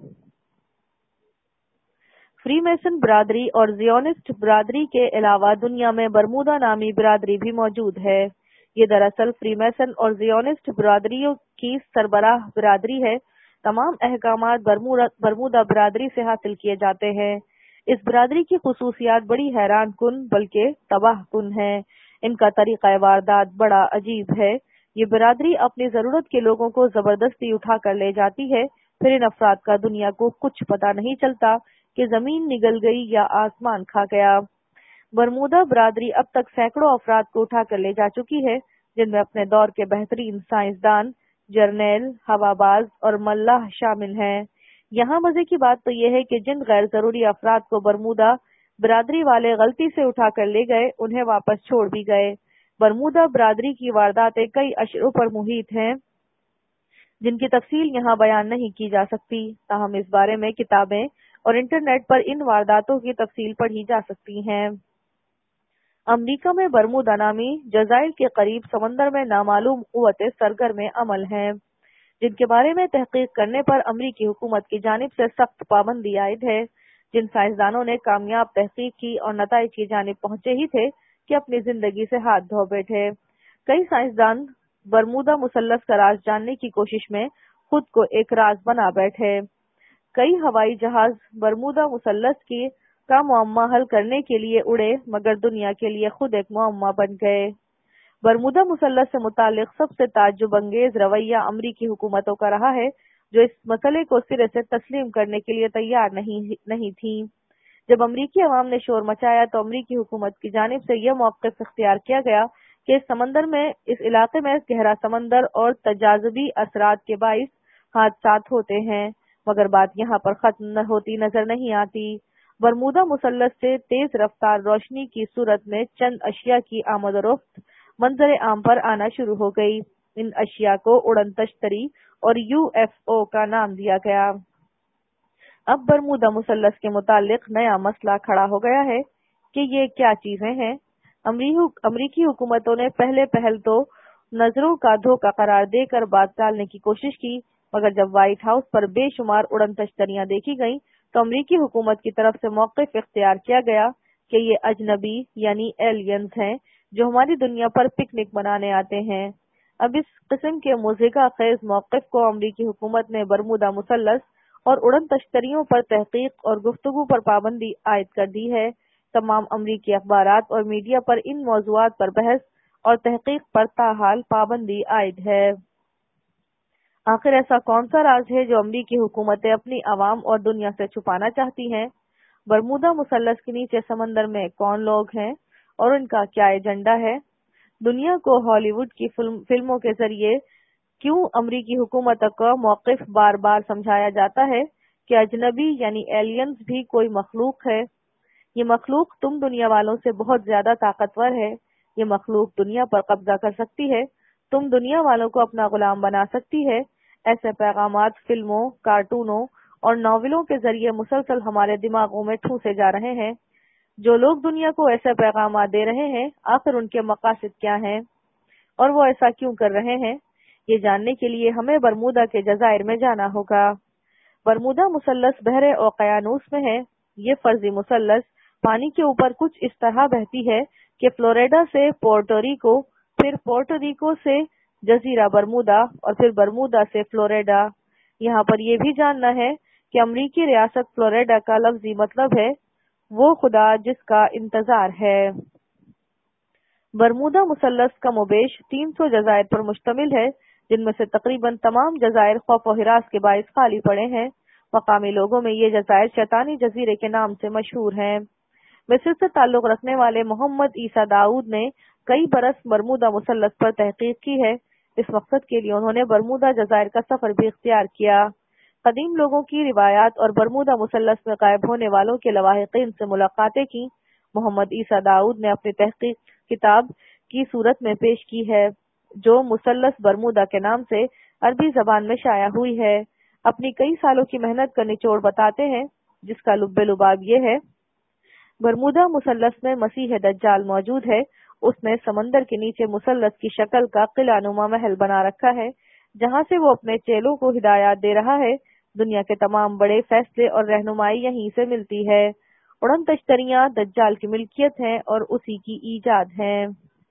فری میسن برادری اور زیونسٹ برادری کے علاوہ دنیا میں برمودا نامی برادری بھی موجود ہے۔ یہ دراصل فری میسن اور زیونسٹ برادریوں کی سربراہ برادری ہے۔ تمام احکامات برمودا برادری سے حاصل کیے جاتے ہیں۔ اس برادری کی خصوصیات بڑی حیران کن بلکہ تباہ کن ہیں۔ ان کا طریقہ واردات بڑا عجیب ہے۔ یہ برادری اپنی ضرورت کے لوگوں کو زبردستی اٹھا کر لے جاتی ہے، پھر ان افراد کا دنیا کو کچھ پتہ نہیں چلتا کہ زمین نگل گئی یا آسمان کھا گیا۔ برمودا برادری اب تک سینکڑوں افراد کو اٹھا کر لے جا چکی ہے، جن میں اپنے دور کے بہترین سائنسدان، جرنیل، ہواباز اور ملاح شامل ہیں۔ یہاں مزے کی بات تو یہ ہے کہ جن غیر ضروری افراد کو برمودا برادری والے غلطی سے اٹھا کر لے گئے انہیں واپس چھوڑ بھی گئے۔ برمودا برادری کی وارداتیں کئی اشروں پر محیط ہیں جن کی تفصیل یہاں بیان نہیں کی جا سکتی، تاہم اس بارے میں کتابیں اور انٹرنیٹ پر ان وارداتوں کی تفصیل پڑھی جا سکتی ہیں۔ امریکہ میں برمودا نامی جزائر کے قریب سمندر میں نامعلوم قوتیں سرگرم عمل ہیں، جن کے بارے میں تحقیق کرنے پر امریکی حکومت کی جانب سے سخت پابندی عائد ہے۔ جن سائنسدانوں نے کامیاب تحقیق کی اور نتائج کی جانب پہنچے ہی تھے کہ اپنی زندگی سے ہاتھ دھو بیٹھے۔ کئی سائنسدان برمودا مثلث کا راز جاننے کی کوشش میں خود کو ایک راز بنا بیٹھے۔ کئی ہوائی جہاز برمودا مثلث کی کا معمہ حل کرنے کے لیے اڑے مگر دنیا کے لیے خود ایک معمہ بن گئے۔ برمودا مثلث سے متعلق سب سے تعجب انگیز رویہ امریکی حکومتوں کا رہا ہے جو اس مسئلے کو سرے سے تسلیم کرنے کے لیے تیار نہیں نہیں تھیں۔ جب امریکی عوام نے شور مچایا تو امریکی حکومت کی جانب سے یہ موقف اختیار کیا گیا کہ اس سمندر میں اس علاقے میں گہرا سمندر اور تجاذبی اثرات کے باعث حادثات ہوتے ہیں، مگر بات یہاں پر ختم ہوتی نظر نہیں آتی۔ برمودا مثلث سے تیز رفتار روشنی کی صورت میں چند اشیاء کی آمد و رفت منظر عام پر آنا شروع ہو گئی۔ ان اشیاء کو اڑن تشتری اور یو ایف او کا نام دیا گیا۔ اب برمودا مثلث کے متعلق نیا مسئلہ کھڑا ہو گیا ہے کہ یہ کیا چیزیں ہیں۔ امریکی حکومتوں نے پہلے پہل تو نظروں کا دھوکہ قرار دے کر بات ٹالنے کی کوشش کی، مگر جب وائٹ ہاؤس پر بے شمار اڑن تشتریاں دیکھی گئیں تو امریکی حکومت کی طرف سے موقف اختیار کیا گیا کہ یہ اجنبی یعنی ایلینز ہیں جو ہماری دنیا پر پکنک منانے آتے ہیں۔ اب اس قسم کے مضحکہ خیز موقف کو امریکی حکومت نے برمودا مثلث اور اڑن تشتریوں پر تحقیق اور گفتگو پر پابندی عائد کر دی ہے۔ تمام امریکی اخبارات اور میڈیا پر ان موضوعات پر بحث اور تحقیق پر تاحال پابندی عائد ہے۔ آخر ایسا کون سا راز ہے جو امریکی حکومتیں اپنی عوام اور دنیا سے چھپانا چاہتی ہیں؟ برمودا مثلث کے نیچے سمندر میں کون لوگ ہیں اور ان کا کیا ایجنڈا ہے؟ دنیا کو ہالی ووڈ کی فلموں کے ذریعے کیوں امریکی حکومت کا موقف بار بار سمجھایا جاتا ہے کہ اجنبی یعنی ایلینز بھی کوئی مخلوق ہے؟ یہ مخلوق تم دنیا والوں سے بہت زیادہ طاقتور ہے۔ یہ مخلوق دنیا پر قبضہ کر سکتی ہے، تم دنیا والوں کو اپنا غلام بنا سکتی ہے۔ ایسے پیغامات فلموں، کارٹونوں اور ناولوں کے ذریعے مسلسل ہمارے دماغوں میں ٹھوسے جا رہے ہیں۔ جو لوگ دنیا کو ایسے پیغامات دے رہے ہیں آخر ان کے مقاصد کیا ہیں اور وہ ایسا کیوں کر رہے ہیں؟ یہ جاننے کے لیے ہمیں برمودا کے جزائر میں جانا ہوگا۔ برمودا مثلث بحر اوقیانوس میں ہے۔ یہ فرضی مثلث پانی کے اوپر کچھ اس طرح بہتی ہے کہ فلوریڈا سے پورٹو ریکو، پھر پورٹو ریکو سے جزیرہ برمودا اور پھر برمودا سے فلوریڈا۔ یہاں پر یہ بھی جاننا ہے کہ امریکی ریاست فلوریڈا کا لفظی مطلب ہے وہ خدا جس کا انتظار ہے۔ برمودا مثلث کم و بیش تین سو جزائر پر مشتمل ہے، جن میں سے تقریباً تمام جزائر خوف و ہراس کے باعث خالی پڑے ہیں۔ مقامی لوگوں میں یہ جزائر شیطانی جزیرے کے نام سے مشہور ہیں۔ مصر سے تعلق رکھنے والے محمد عیسیٰ داؤد نے کئی برس برمودا مثلث پر تحقیق کی ہے۔ اس مقصد کے لیے انہوں نے برمودا جزائر کا سفر بھی اختیار کیا، قدیم لوگوں کی روایات اور برمودا مثلث میں غائب ہونے والوں کے لواحقین سے ملاقاتیں کی۔ محمد عیسیٰ داؤد نے اپنی تحقیق کتاب کی صورت میں پیش کی ہے، جو مثلث برمودا کے نام سے عربی زبان میں شائع ہوئی ہے۔ اپنی کئی سالوں کی محنت کا نچوڑ بتاتے ہیں، جس کا لب لباب یہ ہے: برمودا مثلث میں مسیح دجال موجود ہے۔ اس نے سمندر کے نیچے مثلث کی شکل کا قلعہ نما محل بنا رکھا ہے، جہاں سے وہ اپنے چیلوں کو ہدایات دے رہا ہے۔ دنیا کے تمام بڑے فیصلے اور رہنمائی یہیں سے ملتی ہے۔ اڑن تشتریاں دجال کی ملکیت ہیں اور اسی کی ایجاد ہیں۔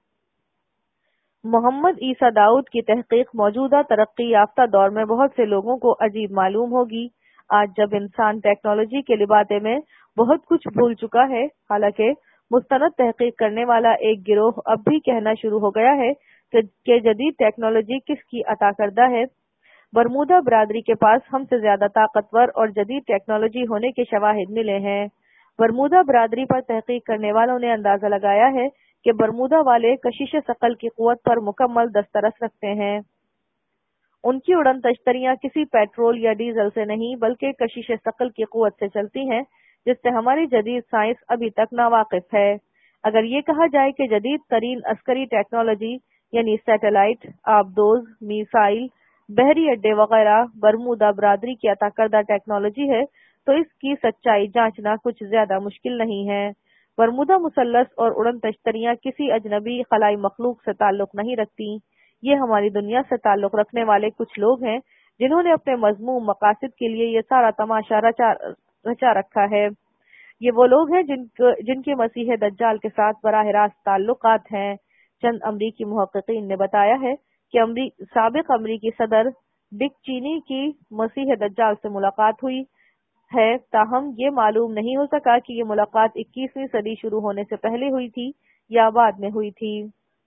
محمد عیسیٰ داؤد کی تحقیق موجودہ ترقی یافتہ دور میں بہت سے لوگوں کو عجیب معلوم ہوگی۔ آج جب انسان ٹیکنالوجی کے لبادے میں بہت کچھ بھول چکا ہے، حالانکہ مستند تحقیق کرنے والا ایک گروہ اب بھی کہنا شروع ہو گیا ہے کہ جدید ٹیکنالوجی کس کی عطا کردہ ہے۔ برمودا برادری کے پاس ہم سے زیادہ طاقتور اور جدید ٹیکنالوجی ہونے کے شواہد ملے ہیں۔ برمودا برادری پر تحقیق کرنے والوں نے اندازہ لگایا ہے کہ برمودا والے کشش ثقل کی قوت پر مکمل دسترس رکھتے ہیں۔ ان کی اڑن تشتریاں کسی پیٹرول یا ڈیزل سے نہیں بلکہ کشش ثقل کی قوت سے چلتی ہیں، جس سے ہماری جدید سائنس ابھی تک ناواقف ہے۔ اگر یہ کہا جائے کہ جدید ترین عسکری ٹیکنالوجی یعنی سیٹلائٹ، آبدوز، میسائل، بحری اڈے وغیرہ برمودا برادری کی عطا کردہ ٹیکنالوجی ہے، تو اس کی سچائی جانچنا کچھ زیادہ مشکل نہیں ہے۔ برمودا مثلث اور اڑن تشتریاں کسی اجنبی خلائی مخلوق سے تعلق نہیں رکھتی۔ یہ ہماری دنیا سے تعلق رکھنے والے کچھ لوگ ہیں، جنہوں نے اپنے مذموم مقاصد کے لیے یہ سارا تماشا رچا رچا رکھا ہے۔ یہ وہ لوگ ہیں جن جن کے مسیح دجال کے ساتھ براہ راست تعلقات ہیں۔ چند امریکی محققین نے بتایا ہے کہ امریک سابق امریکی صدر ڈک چینی کی مسیح دجال سے ملاقات ہوئی ہے، تاہم یہ معلوم نہیں ہو سکا کہ یہ ملاقات اکیسویں صدی شروع ہونے سے پہلے ہوئی تھی یا بعد میں ہوئی تھی۔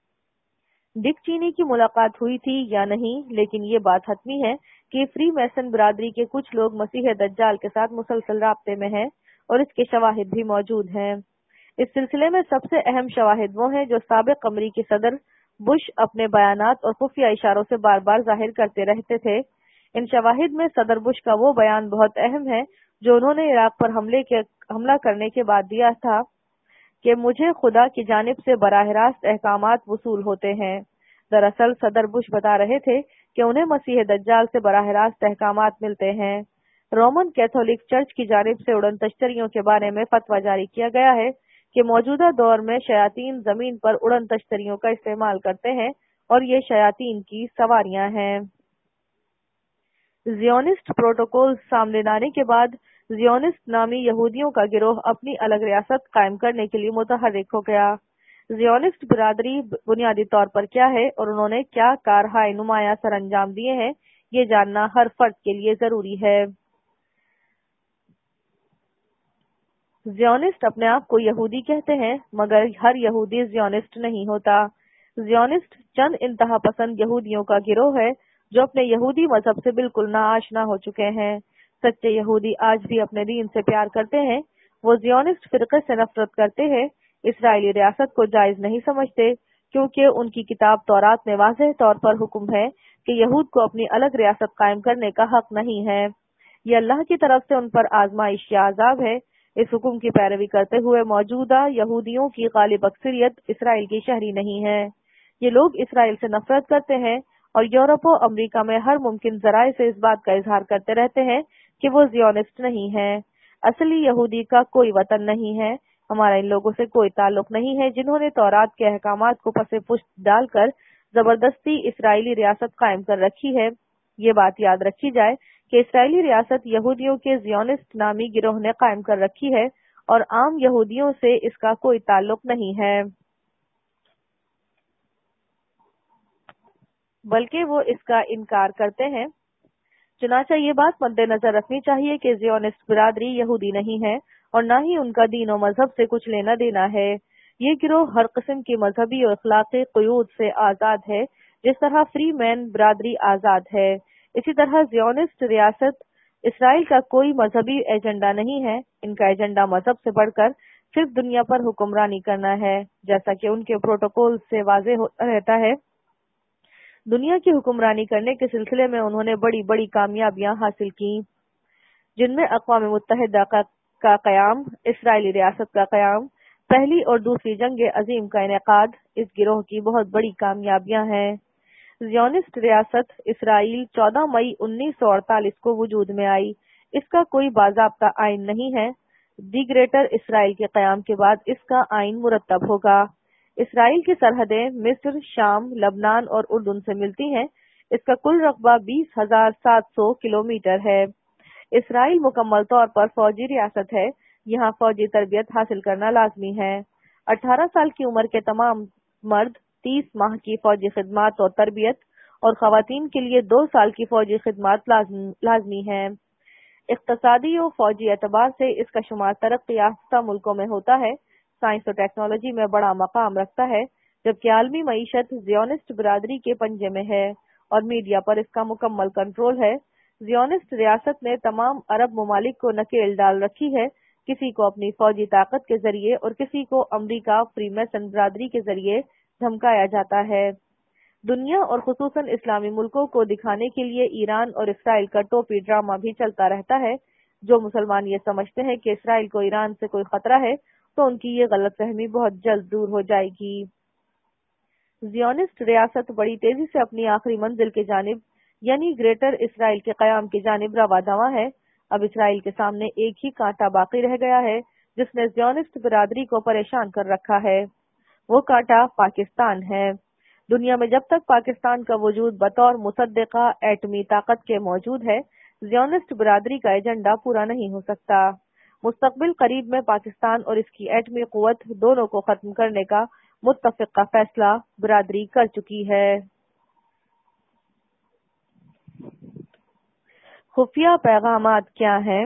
ڈک چینی کی ملاقات ہوئی تھی یا نہیں، لیکن یہ بات حتمی ہے کہ فری میسن برادری کے کچھ لوگ مسیح دجال کے ساتھ مسلسل رابطے میں ہیں اور اس کے شواہد بھی موجود ہیں۔ اس سلسلے میں سب سے اہم شواہد وہ ہیں جو سابق امریکی صدر بش اپنے بیانات اور خفیہ اشاروں سے بار بار ظاہر کرتے رہتے تھے۔ ان شواہد میں صدر بش کا وہ بیان بہت اہم ہے جو انہوں نے عراق پر حملے کے حملہ کرنے کے بعد دیا تھا کہ مجھے خدا کی جانب سے براہ راست احکامات وصول ہوتے ہیں۔ دراصل صدر بش بتا رہے تھے کہ انہیں مسیح دجال سے براہ راست احکامات ملتے ہیں۔ رومن کیتھولک چرچ کی جانب سے اڑن تشتریوں کے بارے میں فتویٰ جاری کیا گیا ہے کہ موجودہ دور میں شیاطین زمین پر اڑن تشتریوں کا استعمال کرتے ہیں اور یہ شیاطین کی سواریاں ہیں۔ زیونسٹ پروٹوکول سامنے لانے کے بعد زیونسٹ نامی یہودیوں کا گروہ اپنی الگ ریاست قائم کرنے کے لیے متحرک ہو گیا۔ زیونسٹ برادری بنیادی طور پر کیا ہے اور انہوں نے کیا کارہائے نمایاں سر انجام دیے ہیں، یہ جاننا ہر فرد کے لیے ضروری ہے۔ زیونسٹ اپنے آپ کو یہودی کہتے ہیں، مگر ہر یہودی زیونسٹ نہیں ہوتا۔ زیونسٹ چند انتہا پسند یہودیوں کا گروہ ہے جو اپنے یہودی مذہب سے بالکل ناآشنا ہو چکے ہیں۔ سچے یہودی آج بھی اپنے دین سے پیار کرتے ہیں۔ وہ زیونسٹ فرقے سے نفرت کرتے ہیں، اسرائیلی ریاست کو جائز نہیں سمجھتے، کیونکہ ان کی کتاب تورات میں واضح طور پر حکم ہے کہ یہود کو اپنی الگ ریاست قائم کرنے کا حق نہیں ہے۔ یہ اللہ کی طرف سے ان پر آزمائش یا عذاب ہے۔ اس حکم کی پیروی کرتے ہوئے موجودہ یہودیوں کی غالب اکثریت اسرائیل کی شہری نہیں ہے۔ یہ لوگ اسرائیل سے نفرت کرتے ہیں اور یورپ و امریکہ میں ہر ممکن ذرائع سے اس بات کا اظہار کرتے رہتے ہیں کہ وہ زیونسٹ نہیں ہیں۔ اصلی یہودی کا کوئی وطن نہیں ہے۔ ہمارا ان لوگوں سے کوئی تعلق نہیں ہے جنہوں نے تورات کے احکامات کو پس پشت ڈال کر زبردستی اسرائیلی ریاست قائم کر رکھی ہے۔ یہ بات یاد رکھی جائے کہ اسرائیلی ریاست یہودیوں کے زیونسٹ نامی گروہ نے قائم کر رکھی ہے اور عام یہودیوں سے اس کا کوئی تعلق نہیں ہے، بلکہ وہ اس کا انکار کرتے ہیں۔ چنانچہ یہ بات مد نظر رکھنی چاہیے کہ زیونسٹ برادری یہودی نہیں ہے اور نہ ہی ان کا دین و مذہب سے کچھ لینا دینا ہے۔ یہ گروہ ہر قسم کی مذہبی اور اخلاقی قیود سے آزاد ہے، جس طرح فری مین برادری آزاد ہے۔ اسی طرح زیونسٹ ریاست اسرائیل کا کوئی مذہبی ایجنڈا نہیں ہے۔ ان کا ایجنڈا مذہب سے بڑھ کر صرف دنیا پر حکمرانی کرنا ہے، جیسا کہ ان کے پروٹوکول سے واضح ہوتا رہتا ہے۔ دنیا کی حکمرانی کرنے کے سلسلے میں انہوں نے بڑی بڑی کامیابیاں حاصل کی، جن میں اقوام متحدہ کا کا قیام، اسرائیلی ریاست کا قیام، پہلی اور دوسری جنگ عظیم کا انعقاد اس گروہ کی بہت بڑی کامیابیاں ہیں۔ زیونسٹ ریاست اسرائیل چودہ مئی انیس سو اڑتالیس کو وجود میں آئی۔ اس کا کوئی باضابطہ آئین نہیں ہے۔ دی گریٹر اسرائیل کے قیام کے بعد اس کا آئین مرتب ہوگا۔ اسرائیل کی سرحدیں مصر، شام، لبنان اور اردن سے ملتی ہیں۔ اس کا کل رقبہ بیس ہزار سات سو کلومیٹر ہے۔ اسرائیل مکمل طور پر فوجی ریاست ہے۔ یہاں فوجی تربیت حاصل کرنا لازمی ہے۔ اٹھارہ سال کی عمر کے تمام مرد تیس ماہ کی فوجی خدمات اور تربیت، اور خواتین کے لیے دو سال کی فوجی خدمات لازمی ہے۔ اقتصادی و فوجی اعتبار سے اس کا شمار ترقی یافتہ ملکوں میں ہوتا ہے۔ سائنس اور ٹیکنالوجی میں بڑا مقام رکھتا ہے، جبکہ عالمی معیشت زیونسٹ برادری کے پنجے میں ہے اور میڈیا پر اس کا مکمل کنٹرول ہے۔ زیونسٹ ریاست نے تمام عرب ممالک کو نکیل ڈال رکھی ہے، کسی کو اپنی فوجی طاقت کے ذریعے اور کسی کو امریکہ فری میسن برادری کے ذریعے دھمکایا جاتا ہے۔ دنیا اور خصوصاً اسلامی ملکوں کو دکھانے کے لیے ایران اور اسرائیل کا ٹوپی ڈرامہ بھی چلتا رہتا ہے۔ جو مسلمان یہ سمجھتے ہیں کہ اسرائیل کو ایران سے کوئی خطرہ ہے، تو ان کی یہ غلط فہمی بہت جلد دور ہو جائے گی۔ زیونسٹ ریاست بڑی تیزی سے اپنی آخری منزل کی جانب، یعنی گریٹر اسرائیل کے قیام کی جانب رواں دواں ہے۔ اب اسرائیل کے سامنے ایک ہی کانٹا باقی رہ گیا ہے جس نے زیونسٹ برادری کو پریشان کر رکھا ہے۔ وہ کانٹا پاکستان ہے۔ دنیا میں جب تک پاکستان کا وجود بطور مصدقہ ایٹمی طاقت کے موجود ہے، زیونسٹ برادری کا ایجنڈا پورا نہیں ہو سکتا۔ مستقبل قریب میں پاکستان اور اس کی ایٹمی قوت دونوں کو ختم کرنے کا متفقہ فیصلہ برادری کر چکی ہے۔ خفیہ پیغامات کیا ہیں؟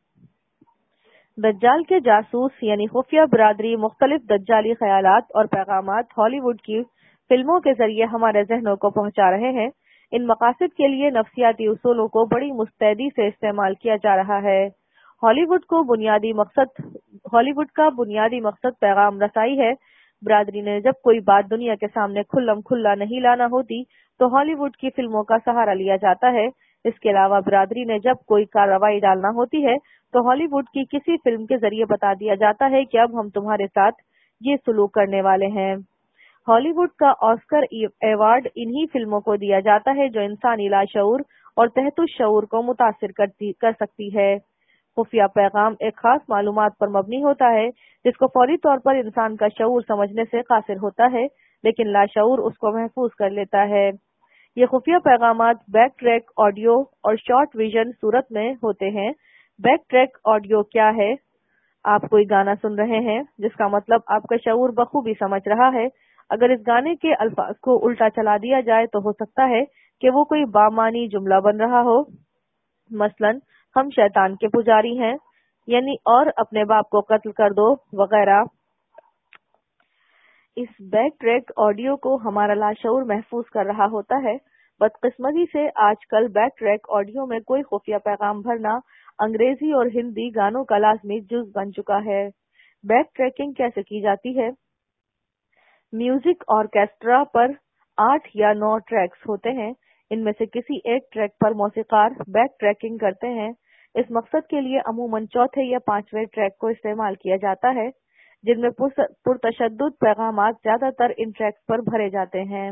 دجال کے جاسوس یعنی خفیہ برادری مختلف دجالی خیالات اور پیغامات ہالی ووڈ کی فلموں کے ذریعے ہمارے ذہنوں کو پہنچا رہے ہیں۔ ان مقاصد کے لیے نفسیاتی اصولوں کو بڑی مستعدی سے استعمال کیا جا رہا ہے۔ ہالی ووڈ کو بنیادی مقصد ہالی ووڈ کا بنیادی مقصد پیغام رسائی ہے۔ برادری نے جب کوئی بات دنیا کے سامنے کھلم کھلا نہیں لانا ہوتی تو ہالی ووڈ کی فلموں کا سہارا لیا جاتا ہے۔ اس کے علاوہ برادری نے جب کوئی کارروائی ڈالنا ہوتی ہے تو ہالی ووڈ کی کسی فلم کے ذریعے بتا دیا جاتا ہے کہ اب ہم تمہارے ساتھ یہ سلوک کرنے والے ہیں۔ ہالی ووڈ کا آسکر ایوارڈ انہی فلموں کو دیا جاتا ہے جو انسانی لاشعور اور تحت الشعور کو متاثر کرتی کر سکتی ہے۔ خفیہ پیغام ایک خاص معلومات پر مبنی ہوتا ہے جس کو فوری طور پر انسان کا شعور سمجھنے سے قاصر ہوتا ہے، لیکن لاشعور اس کو محفوظ کر لیتا ہے۔ یہ خفیہ پیغامات بیک ٹریک آڈیو اور شارٹ ویژن صورت میں ہوتے ہیں۔ بیک ٹریک آڈیو کیا ہے؟ آپ کوئی گانا سن رہے ہیں جس کا مطلب آپ کا شعور بخوبی سمجھ رہا ہے۔ اگر اس گانے کے الفاظ کو الٹا چلا دیا جائے تو ہو سکتا ہے کہ وہ کوئی بامانی جملہ بن رہا ہو، مثلا ہم شیطان کے پجاری ہیں، یعنی اور اپنے باپ کو قتل کر دو وغیرہ۔ اس بیک ٹریک آڈیو کو ہمارا لاشعور محفوظ کر رہا ہوتا ہے۔ بدقسمتی سے آج کل بیک ٹریک آڈیو میں کوئی خفیہ پیغام بھرنا انگریزی اور ہندی گانوں کا لازمی جز بن چکا ہے۔ بیک ٹریکنگ کیسے کی جاتی ہے؟ میوزک آرکیسٹرا پر آٹھ یا نو ٹریکس ہوتے ہیں۔ ان میں سے کسی ایک ٹریک پر موسیقار بیک ٹریکنگ کرتے ہیں۔ اس مقصد کے لیے عموماً چوتھے یا پانچویں ٹریک کو استعمال کیا جاتا ہے، جن میں پرتشدد پیغامات زیادہ تر ان ٹریکس پر بھرے جاتے ہیں۔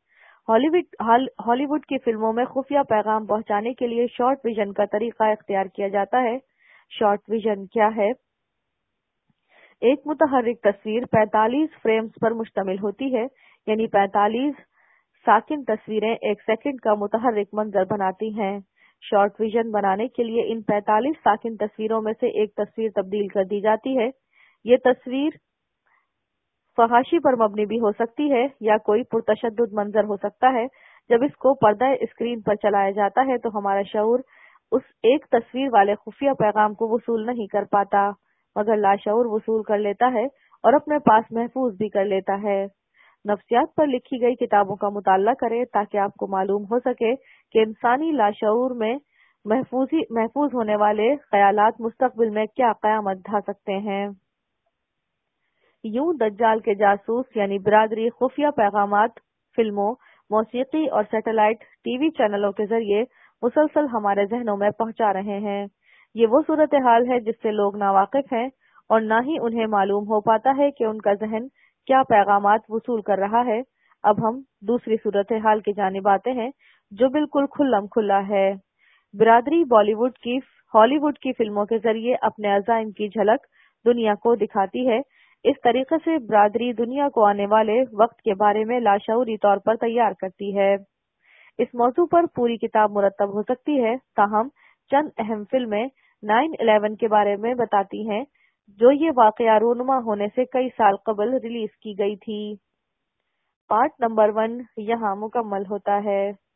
ہالی ووڈ کی فلموں میں خفیہ پیغام پہنچانے کے لیے شارٹ ویژن کا طریقہ اختیار کیا جاتا ہے۔ شارٹ ویژن کیا ہے؟ ایک متحرک تصویر پینتالیس فریمز پر مشتمل ہوتی ہے، یعنی پینتالیس ساکن تصویریں ایک سیکنڈ کا متحرک منظر بناتی ہیں۔ شارٹ ویژن بنانے کے لیے ان پینتالیس ساکن تصویروں میں سے ایک تصویر تبدیل کر دی جاتی ہے۔ یہ تصویر فحاشی پر مبنی بھی ہو سکتی ہے یا کوئی پرتشدد منظر ہو سکتا ہے۔ جب اس کو پردہ اسکرین پر چلایا جاتا ہے تو ہمارا شعور اس ایک تصویر والے خفیہ پیغام کو وصول نہیں کر پاتا، مگر لاشعور وصول کر لیتا ہے اور اپنے پاس محفوظ بھی کر لیتا ہے۔ نفسیات پر لکھی گئی کتابوں کا مطالعہ کریں تاکہ آپ کو معلوم ہو سکے کہ انسانی لاشعور میں محفوظی محفوظ ہونے والے خیالات مستقبل میں کیا قیامت ڈھا سکتے ہیں۔ یوں دجال کے جاسوس یعنی برادری خفیہ پیغامات فلموں، موسیقی اور سیٹلائٹ ٹی وی چینلوں کے ذریعے مسلسل ہمارے ذہنوں میں پہنچا رہے ہیں۔ یہ وہ صورتحال ہے جس سے لوگ ناواقف ہیں اور نہ ہی انہیں معلوم ہو پاتا ہے کہ ان کا ذہن کیا پیغامات وصول کر رہا ہے۔ اب ہم دوسری صورتحال کی جانب آتے ہیں جو بالکل کھلم کھلا ہے۔ برادری بالی ووڈ کی ہالی ووڈ کی فلموں کے ذریعے اپنے عزائم کی جھلک دنیا کو دکھاتی ہے۔ اس طریقے سے برادری دنیا کو آنے والے وقت کے بارے میں لاشعوری طور پر تیار کرتی ہے۔ اس موضوع پر پوری کتاب مرتب ہو سکتی ہے، تاہم چند اہم فلمیں نائن الیون کے بارے میں بتاتی ہیں جو یہ واقعہ رونما ہونے سے کئی سال قبل ریلیز کی گئی تھی۔ پارٹ نمبر ون یہاں مکمل ہوتا ہے۔